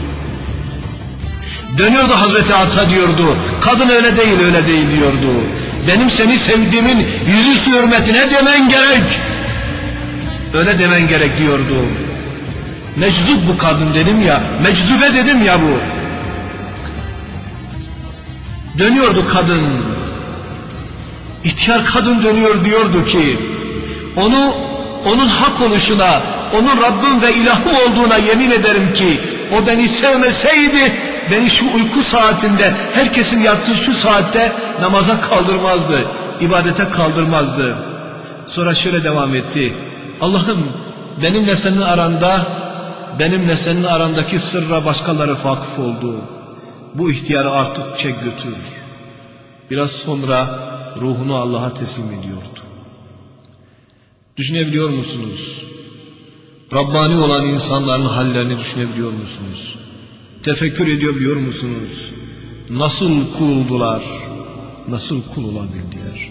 S1: Dönüyordu Hazreti Ata diyordu. Kadın öyle değil, öyle değil diyordu. Benim seni sevdiğimin yüzü hürmetine demen gerek. Öyle demen gerek diyordu. Meczup bu kadın dedim ya. Meczube dedim ya bu. Dönüyordu kadın. İhtiyar kadın dönüyor diyordu ki onun hak oluşuna, onun Rabbim ve ilahım olduğuna yemin ederim ki o beni sevmeseydi beni şu uyku saatinde, herkesin yattığı şu saatte namaza kaldırmazdı, ibadete kaldırmazdı. Sonra şöyle devam etti. Allah'ım benimle senin arandaki sırra başkaları vakıf oldu. Bu ihtiyarı artık çek götür. Biraz sonra ruhunu Allah'a teslim ediyordu. Düşünebiliyor musunuz? Rabbani olan insanların hallerini düşünebiliyor musunuz? Tefekkür edebiliyor musunuz? Nasıl kuldular? Nasıl kul olabildiler?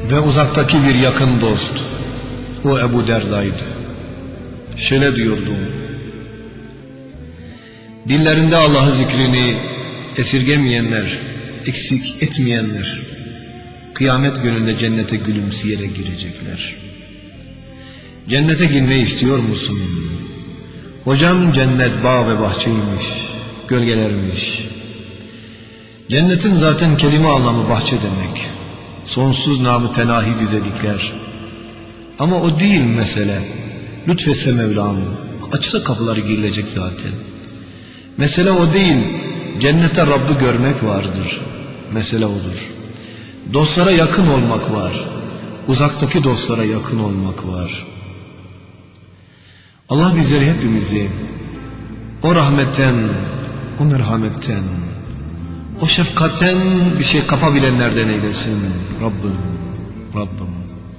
S1: ve uzaktaki bir yakın dost. O Ebu Derda'ydı. Şöyle diyordu: dillerinde Allah'ın zikrini esirgemeyenler, eksik etmeyenler, kıyamet gününde cennete gülümseyerek girecekler. Cennete girmeyi istiyor musun? Hocam, cennet bağ ve bahçeymiş, gölgelermiş. Cennetin zaten kelime anlamı bahçe demek. Sonsuz namı tenahi güzellikler. Ama o değil mesele. Lütfetse Mevlam, açsa kapıları girilecek zaten. Mesele o değil. Cennete Rabb'i görmek vardır. Mesele odur. Dostlara yakın olmak var. Uzaktaki dostlara yakın olmak var. Allah bizleri hepimizi o rahmetten, o merhametten, o şefkatten bir şey kapabilenlerden eylesin. Rabbim, Rabbim.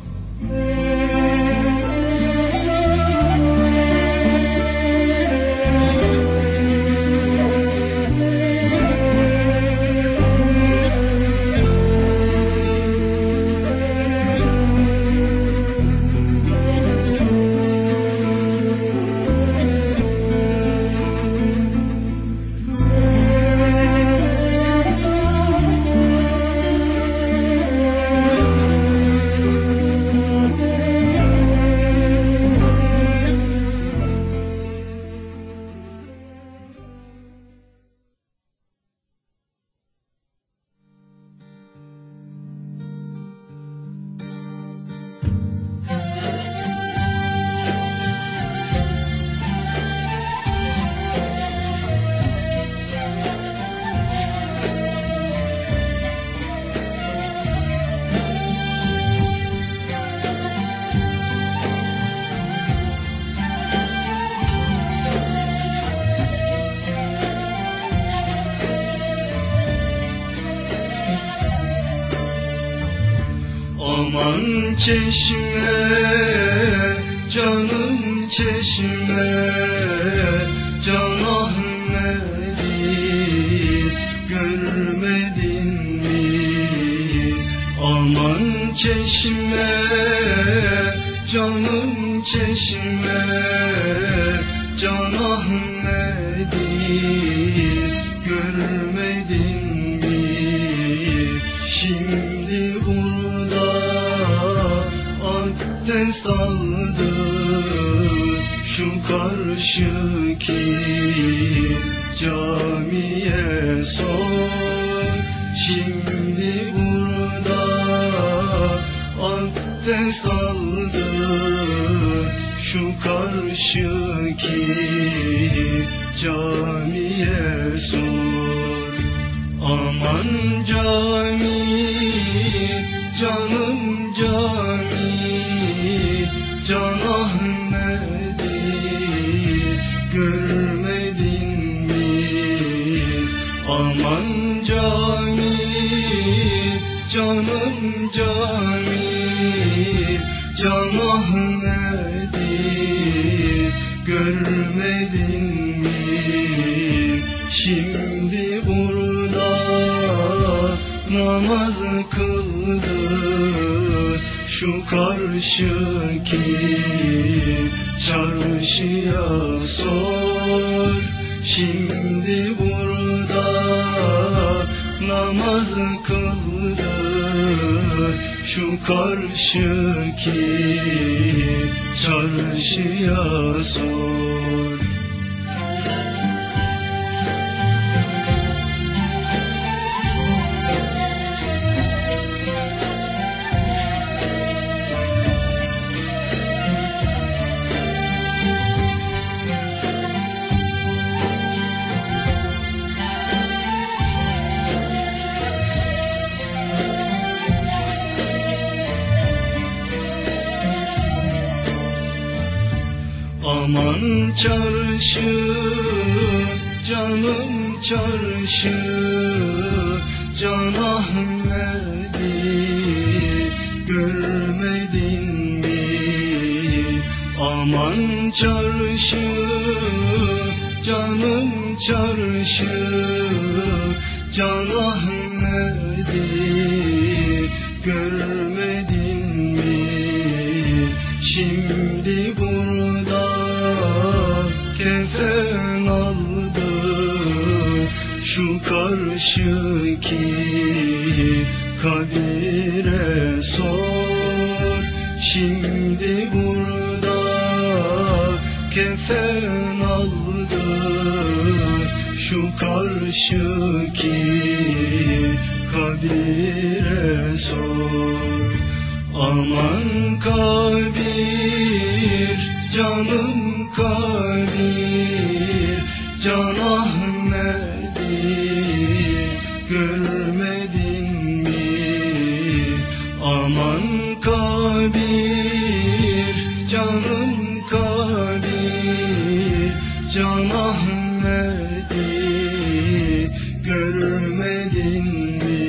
S2: Aman çeşme, canım çeşme, Can Ahmet'i görmedin mi? Aman çeşme, canım çeşme, Can Ahmet'i görmedin mi? Şimdi abdest aldı şu karşıki camiye sor. Şimdi burada abdest aldı şu karşıki camiye sor. Aman cami, canım cami, Can Ahmet'i görmedin mi? Aman cami, canım cami, Can Ahmet'i görmedin mi? Şimdi burada namaz kıldı şu karşıki çarşıya sor. Şimdi burada namaz kıldı şu karşıki çarşıya sor. Aman çarşı, canım çarşı, Can Ahmet'i görmedin mi? Aman çarşı, canım çarşı, Can Ahmet'i görmedin çarşı ki Kadir'e sor. Şimdi burada kefen aldı şu karşı ki Kadir'e sor. Aman Kabir, canım Kabir, Can Ahmet'i görmedin mi? Aman Kabir, canım Kabir, Can Ahmet'i görmedin mi?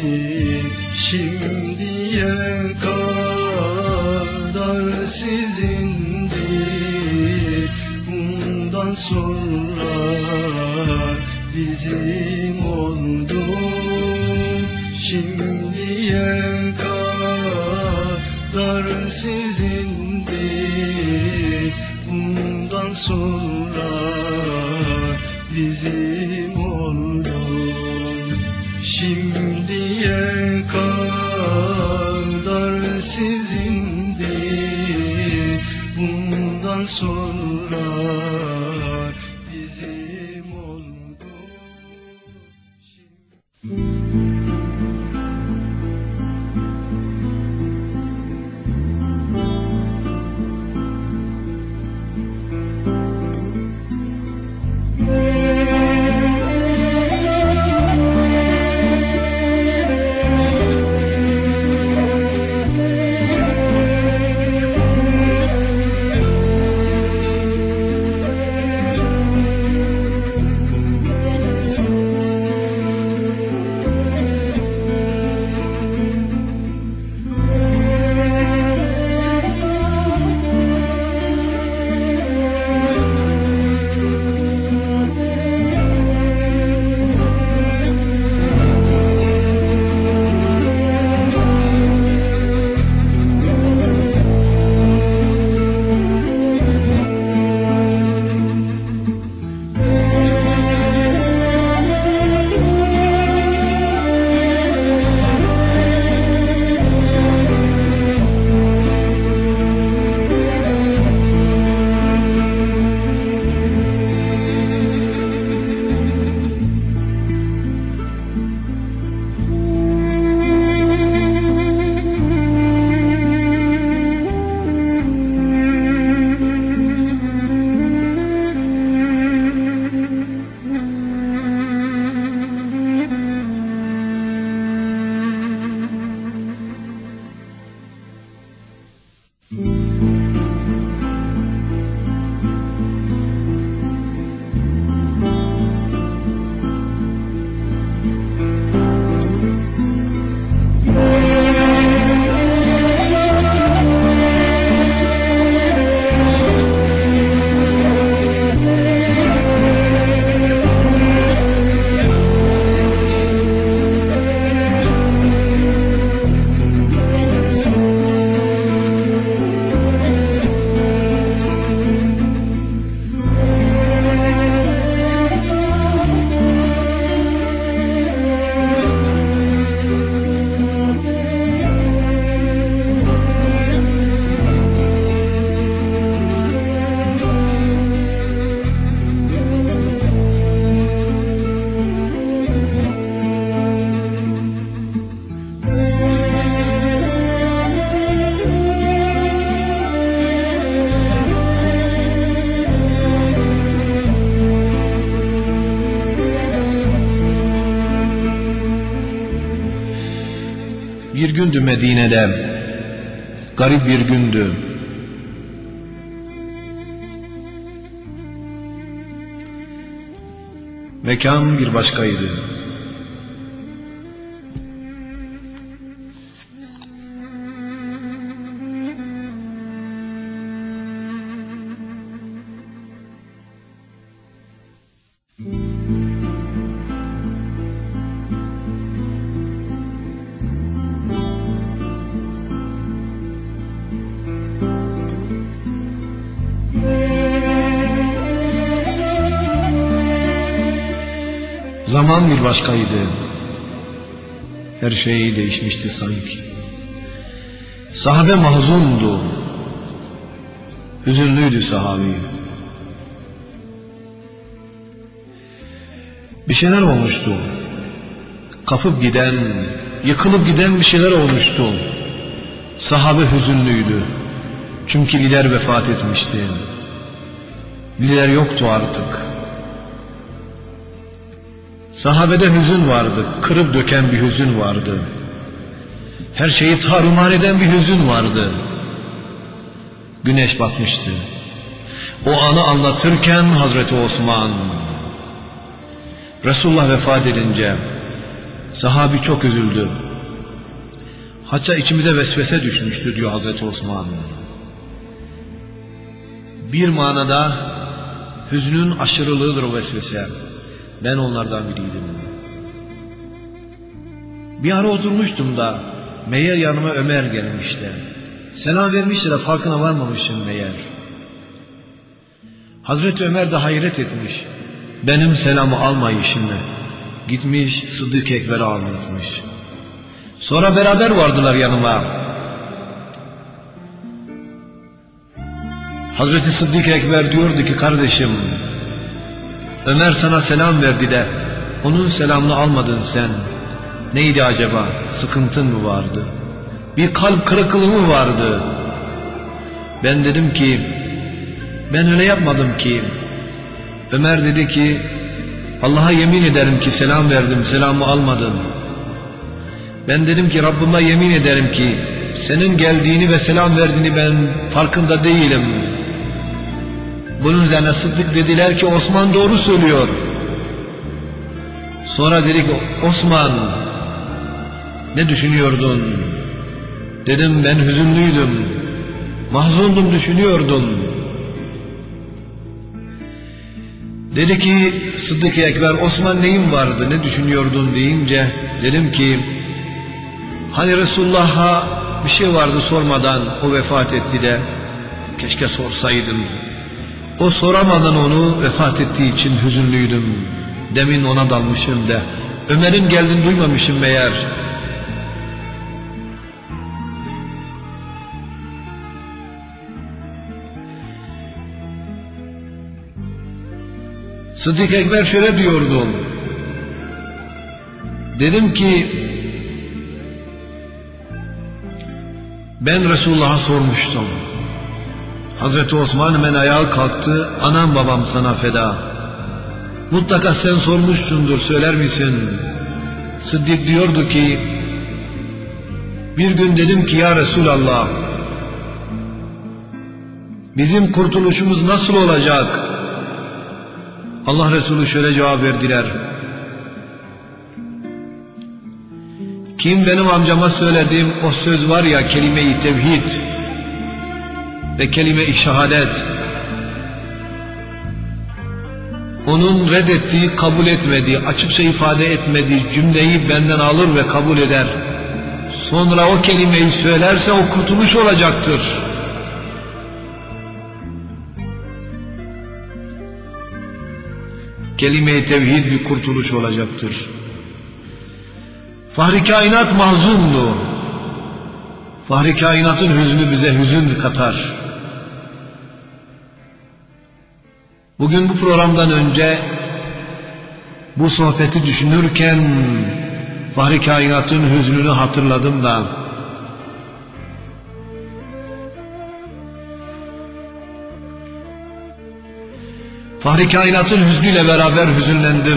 S2: Şimdiye kadar sizindir, bundan sonra bizim oldu. Şimdiye kadar sizindir, bundan sonra bizim oldu. Şimdiye kadar sizindir, bundan sonra bizim oldu.
S1: Bir gündü Medine'de, garip bir gündü. Mekan bir başkaydı. Zaman bir başkaydı. Her şey değişmişti sanki. Sahabe mahzundu. Hüzünlüydü sahabi. Bir şeyler olmuştu. Kapıp giden, yıkılıp giden bir şeyler olmuştu. Sahabe hüzünlüydü. Çünkü lider vefat etmişti. Lider yoktu artık. Sahabede hüzün vardı. Kırıp döken bir hüzün vardı. Her şeyi tarumar eden bir hüzün vardı. Güneş batmıştı. O anı anlatırken Hazreti Osman, Resulullah vefat edince sahabi çok üzüldü. Hatta içimize vesvese düşmüştü diyor Hazreti Osman. Bir manada hüznün aşırılığıdır o vesvese. Ben onlardan biriydim. Bir ara oturmuştum da meğer yanıma Ömer gelmişti. Selam vermişti de farkına varmamışım meğer. Hazreti Ömer de hayret etmiş. Benim selamı almayışımı. Gitmiş Sıddık Ekber'e anlatmış. Sonra beraber vardılar yanıma. Hazreti Sıddık Ekber diyordu ki kardeşim, Ömer sana selam verdi de onun selamını almadın sen. Neydi acaba? Sıkıntın mı vardı? Bir kalp kırıklığı mı vardı? Ben dedim ki ben öyle yapmadım ki. Ömer dedi ki Allah'a yemin ederim ki selam verdim, selamı almadın. Ben dedim ki Rabbime yemin ederim ki senin geldiğini ve selam verdiğini ben farkında değilim. Bunun üzerine Sıddık dediler ki Osman doğru söylüyor. Sonra dedi ki Osman ne düşünüyordun? Dedim ben hüzünlüydüm, mahzundum, düşünüyordum. Dedi ki Sıddık Ekber Osman neyin vardı, ne düşünüyordun deyince dedim ki hani Resulullah'a bir şey vardı sormadan o vefat etti de keşke sorsaydım. O soramadan onu vefat ettiği için hüzünlüydüm. Demin ona dalmışım da Ömer'in geldiğini duymamışım meğer. Sıddık Ekber şöyle diyordu. Dedim ki ben Resulullah'a sormuştum. Hazreti Osman hemen ayağa kalktı. Anam babam sana feda. Mutlaka sen sormuşsundur, söyler misin? Sıddık diyordu ki bir gün dedim ki ya Resulallah bizim kurtuluşumuz nasıl olacak? Allah Resulü şöyle cevap verdiler. Kim benim amcama söylediğim o söz var ya, kelime-i tevhid ve kelime-i şehadet, onun reddettiği, kabul etmediği, açıkça ifade etmediği cümleyi benden alır ve kabul eder. Sonra o kelimeyi söylerse o kurtuluş olacaktır. Kelime-i tevhid bir kurtuluş olacaktır. Fahri kainat mahzundu. Fahri kainatın hüznü bize hüzün katar. Bugün bu programdan önce bu sohbeti düşünürken Fahri kainatın hüznünü hatırladım da Fahri kainatın hüznüyle beraber hüzünlendim.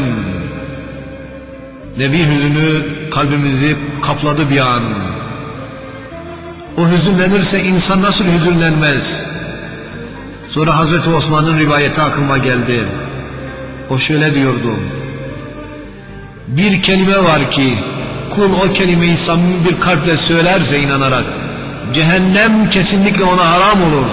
S1: Nebi hüzünü kalbimizi kapladı bir an. O hüzünlenirse insan nasıl hüzünlenmez? Sonra Hazreti Osman'ın rivayeti aklıma geldi. O şöyle diyordu. Bir kelime var ki kul o kelimeyi samimi bir kalple söylerse inanarak cehennem kesinlikle ona haram olur.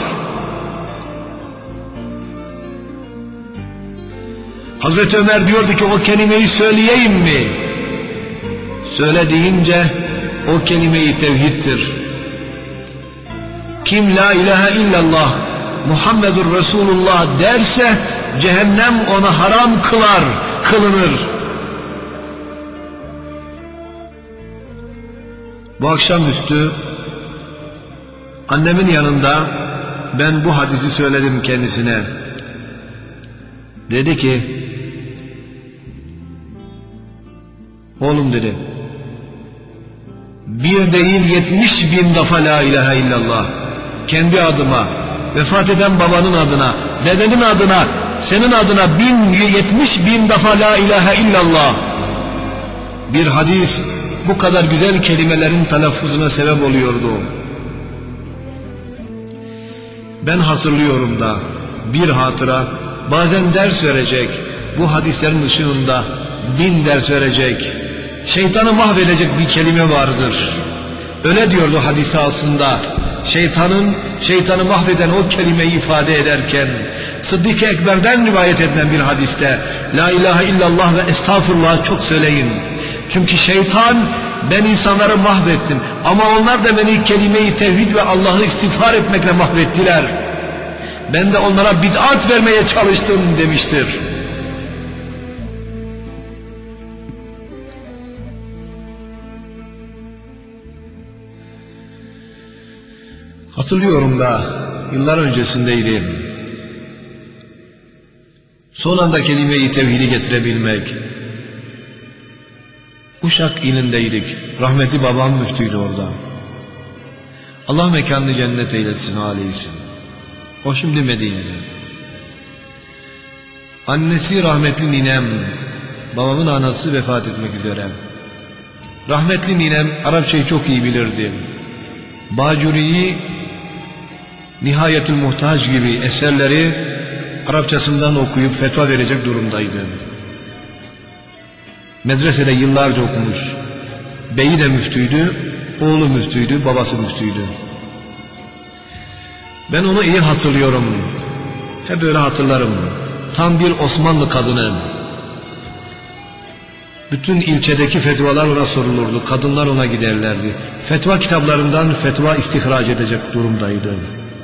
S1: Hazreti Ömer diyordu ki o kelimeyi söyleyeyim mi? Söyle deyince o kelime-i tevhiddir. Kim la ilahe illallah Muhammedur Resulullah derse cehennem ona haram kılınır. Bu akşamüstü annemin yanında ben bu hadisi söyledim kendisine. Dedi ki, oğlum dedi, bir değil 70.000 defa la ilahe illallah, kendi adıma, vefat eden babanın adına, dedenin adına, senin adına 70.000 defa la ilahe illallah. Bir hadis bu kadar güzel kelimelerin telaffuzuna sebep oluyordu. Ben hatırlıyorum da bir hatıra, bazen ders verecek, bu hadislerin ışığında 1000 ders verecek, şeytanı mahvedecek bir kelime vardır. Öyle diyordu hadisi aslında. Şeytanı mahveden o kelimeyi ifade ederken Sıddık-ı Ekber'den rivayet edilen bir hadiste la ilahe illallah ve estağfurullah çok söyleyin. Çünkü şeytan, ben insanları mahvettim ama onlar da beni kelime-i tevhid ve Allah'ı istiğfar etmekle mahvettiler. Ben de onlara bid'at vermeye çalıştım demiştir. Hatırlıyorum da yıllar öncesindeydim. Son anda kelime-i tevhidi getirebilmek. Uşak ilindeydik. Rahmetli babam müftüydü orada. Allah mekanını cennet eylesin, aleyhissin. O şimdi Medine'de. Annesi rahmetli ninem, babamın anası vefat etmek üzere. Rahmetli ninem Arapçayı çok iyi bilirdi. Bacuri'yi, Nihayetül Muhtaç gibi eserleri Arapçasından okuyup fetva verecek durumdaydı. Medresede yıllarca okumuş. Beyi de müftüydü, oğlu müftüydü, babası müftüydü. Ben onu iyi hatırlıyorum. Hep böyle hatırlarım. Tam bir Osmanlı kadını. Bütün ilçedeki fetvalar ona sorulurdu. Kadınlar ona giderlerdi. Fetva kitaplarından fetva istihraç edecek durumdaydı.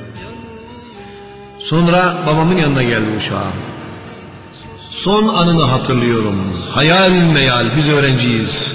S1: Sonra babamın yanına geldi uşağım. Son anını hatırlıyorum. Hayal meyal, biz öğrenciyiz.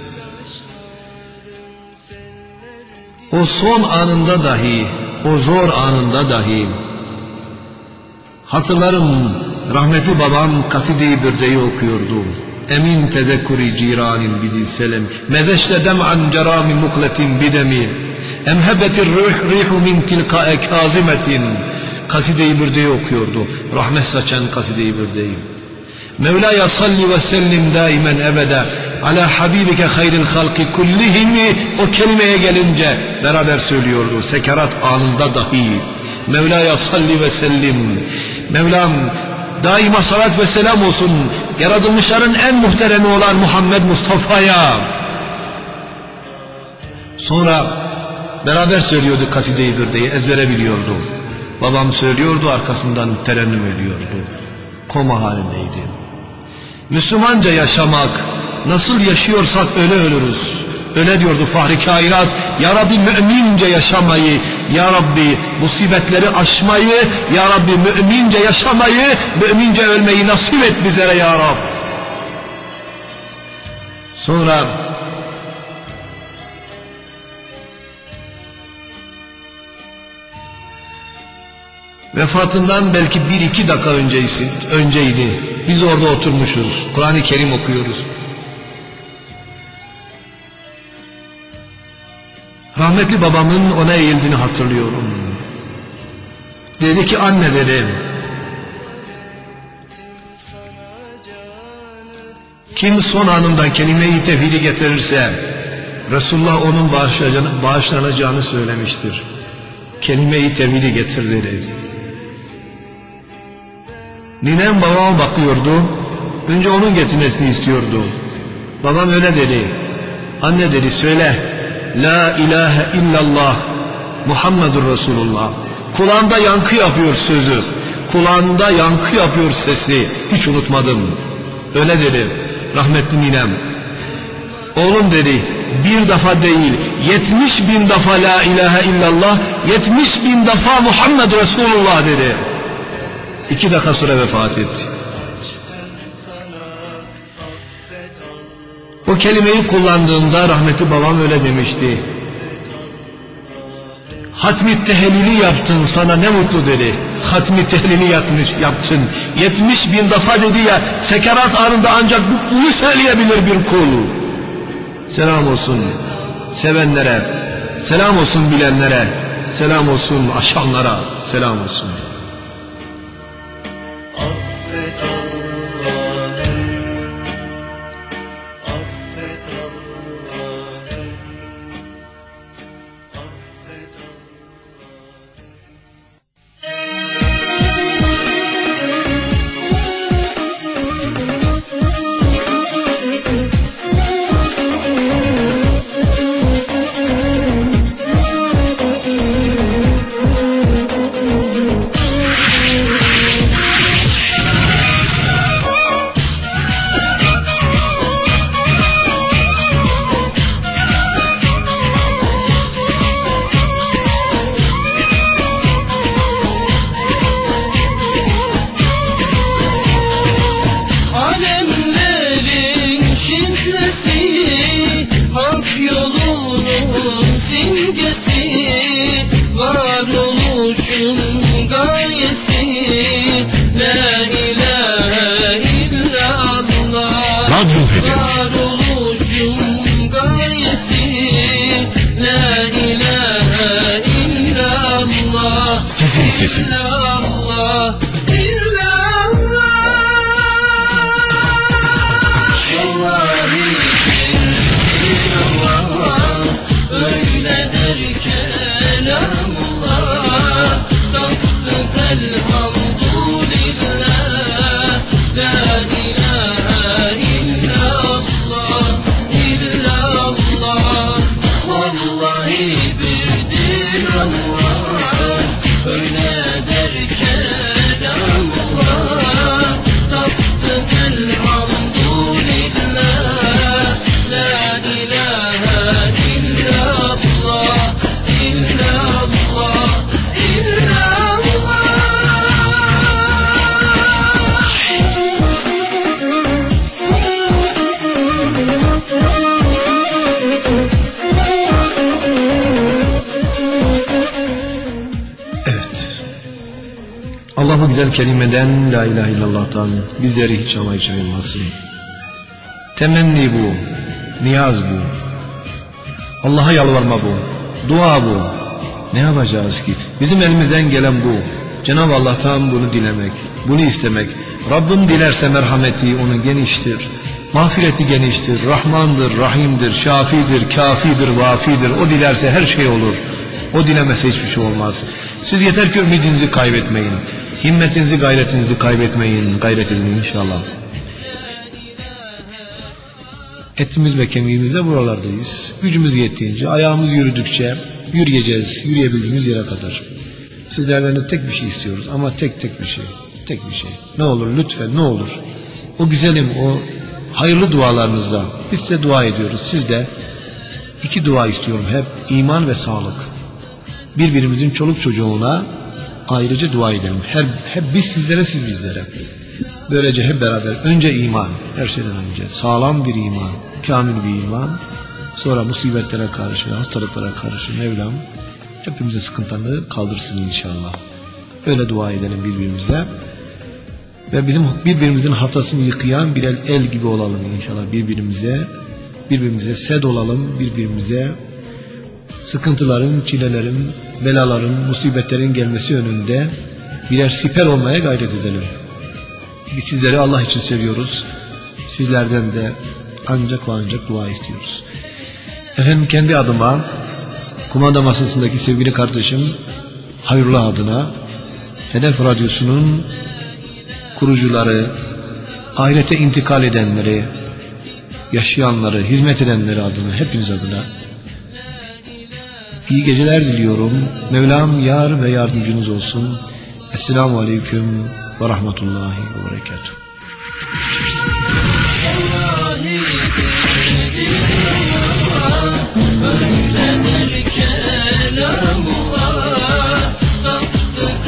S1: O son anında dahi, o zor anında dahi hatırlarım, rahmetli babam Kaside-i Bürde'yi okuyordu. Emin tezekkuri ciranin bizi selem mezeşte dem'an cerami mukletin bidemi emhebetir rihu min tilkae kazimetin. Kaside-i Bürde'yi okuyordu. Rahmet saçan Kaside-i Bürde'yi. Mevlaya salli ve sellim daimen ebede ala habibike hayril halki kullihimi. O kelimeye gelince beraber söylüyordu. Sekerat anında dahi. Mevlaya salli ve sellim. Mevlam daima salat ve selam olsun yaratılmışların en muhteremi olan Muhammed Mustafa'ya. Sonra beraber söylüyorduk Kaside-i Bürde'yi, ezbere biliyordu. Babam söylüyordu, arkasından terennüm ediyordu. Koma halindeydi. Müslümanca yaşamak, nasıl yaşıyorsak öyle ölürüz. Öyle diyordu Fahri Kainat. Ya Rabbi mümince yaşamayı, Ya Rabbi musibetleri aşmayı, Ya Rabbi mümince yaşamayı, mümince ölmeyi nasip et bizlere Ya Rabbi. Sonra vefatından belki 1-2 dakika önceydi. Biz orada oturmuşuz. Kur'an-ı Kerim okuyoruz. Rahmetli babamın ona eğildiğini hatırlıyorum. Dedi ki anne dedi, kim son anında kelime-i tevhidi getirirse Resulullah onun bağışlanacağını söylemiştir. Kelime-i tevhidi getir dedi. Ninem babama bakıyordu. Önce onun getirmesini istiyordu. Babam öyle dedi. Anne dedi söyle. La ilahe illallah Muhammedur Resulullah. Kulağında yankı yapıyor sözü. Kulağında yankı yapıyor sesi. Hiç unutmadım. Öyle dedi rahmetli ninem. Oğlum dedi bir defa değil 70.000 defa la ilahe illallah, 70.000 defa Muhammed Resulullah dedi. 2 dakika sonra vefat etti. O kelimeyi kullandığında rahmetli babam öyle demişti. Hatmi tehlili yaptın, sana ne mutlu dedi. Hatmi tehlili yaptın. 70 bin defa dedi ya, sekerat anında ancak bunu söyleyebilir bir kul. Selam olsun sevenlere, selam olsun bilenlere, selam olsun aşanlara, selam olsun.
S2: Affet Allah'ım, affet Allah'ım, affet alemlerin şifresi, hak yolunun simgesi, varoluşun gayesi, la ilahe illallah.
S1: Radyo Hedef.
S2: Varoluşun gayesi, la ilahe illallah.
S1: Sizin sesiniz.
S2: İllallah, illallah. Öyledir kelamullah, taktık elhamdülillah, la ilahe illallah, illallah. Vallahi birdir Allah, öyledir kelamullah, taktık elhamdülillah, la ilahe illallah, illallah, illallah.
S1: Evet. Allah bu güzel kelimeden, la ilahe illallah'tan bizleri hiç ama hiç ayırmasın. Temenni bu, niyaz bu, Allah'a yalvarma bu, dua bu. Ne yapacağız ki? Bizim elimizden gelen bu. Cenab-ı Allah'tan bunu dilemek, bunu istemek. Rabbim dilerse merhameti onun geniştir, mağfireti geniştir, Rahmandır, Rahim'dir, Şafi'dir, Kafi'dir, Vafi'dir. O dilerse her şey olur. O dilemese hiçbir şey olmaz. Siz yeter ki ümidinizi kaybetmeyin, himmetinizi, gayretinizi kaybetmeyin. Gayret edin inşallah. Etimiz ve kemiğimizle buralardayız. Gücümüz yettiğince, ayağımız yürüdükçe yürüyeceğiz, yürüyebildiğimiz yere kadar. Sizlerden de tek bir şey istiyoruz ama tek bir şey. Tek bir şey. Ne olur lütfen, ne olur. O güzelim, o hayırlı dualarınızla biz size dua ediyoruz. Siz de 2 dua istiyorum hep, iman ve sağlık. Birbirimizin çoluk çocuğuna ayrıca dua edelim. Hep biz sizlere, siz bizlere. Böylece hep beraber önce iman, her şeyden önce sağlam bir iman, kamil bir iman, sonra musibetlere karşı, hastalıklara karşı Mevlam hepimize sıkıntıları kaldırsın inşallah. Öyle dua edelim birbirimize ve bizim birbirimizin haftasını yıkayan bir el gibi olalım inşallah. Birbirimize sed olalım, birbirimize sıkıntıların, çilelerin, belaların, musibetlerin gelmesi önünde birer siper olmaya gayret edelim. Biz sizleri Allah için seviyoruz. Sizlerden de ancak ve ancak dua istiyoruz. Efendim, kendi adıma, kumanda masasındaki sevgili kardeşim Hayrullah adına, Hedef Radyosu'nun kurucuları, ahirete intikal edenleri, yaşayanları, hizmet edenleri adına, hepiniz adına iyi geceler diliyorum. Mevlam yar ve yardımcınız olsun. Esselamu Aleyküm ve Rahmetullahi ve Berekatuhu.
S2: Öyledir kelamullah, taktık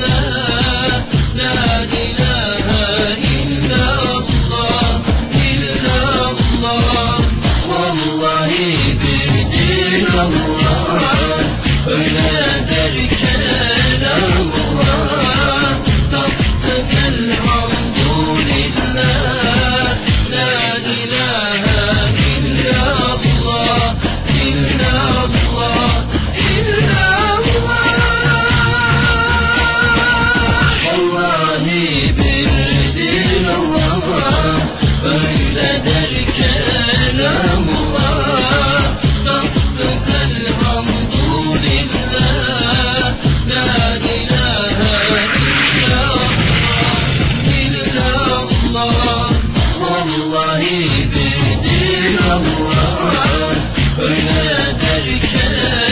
S2: elhamdülillah, la ilahe illallah, illallah. ederken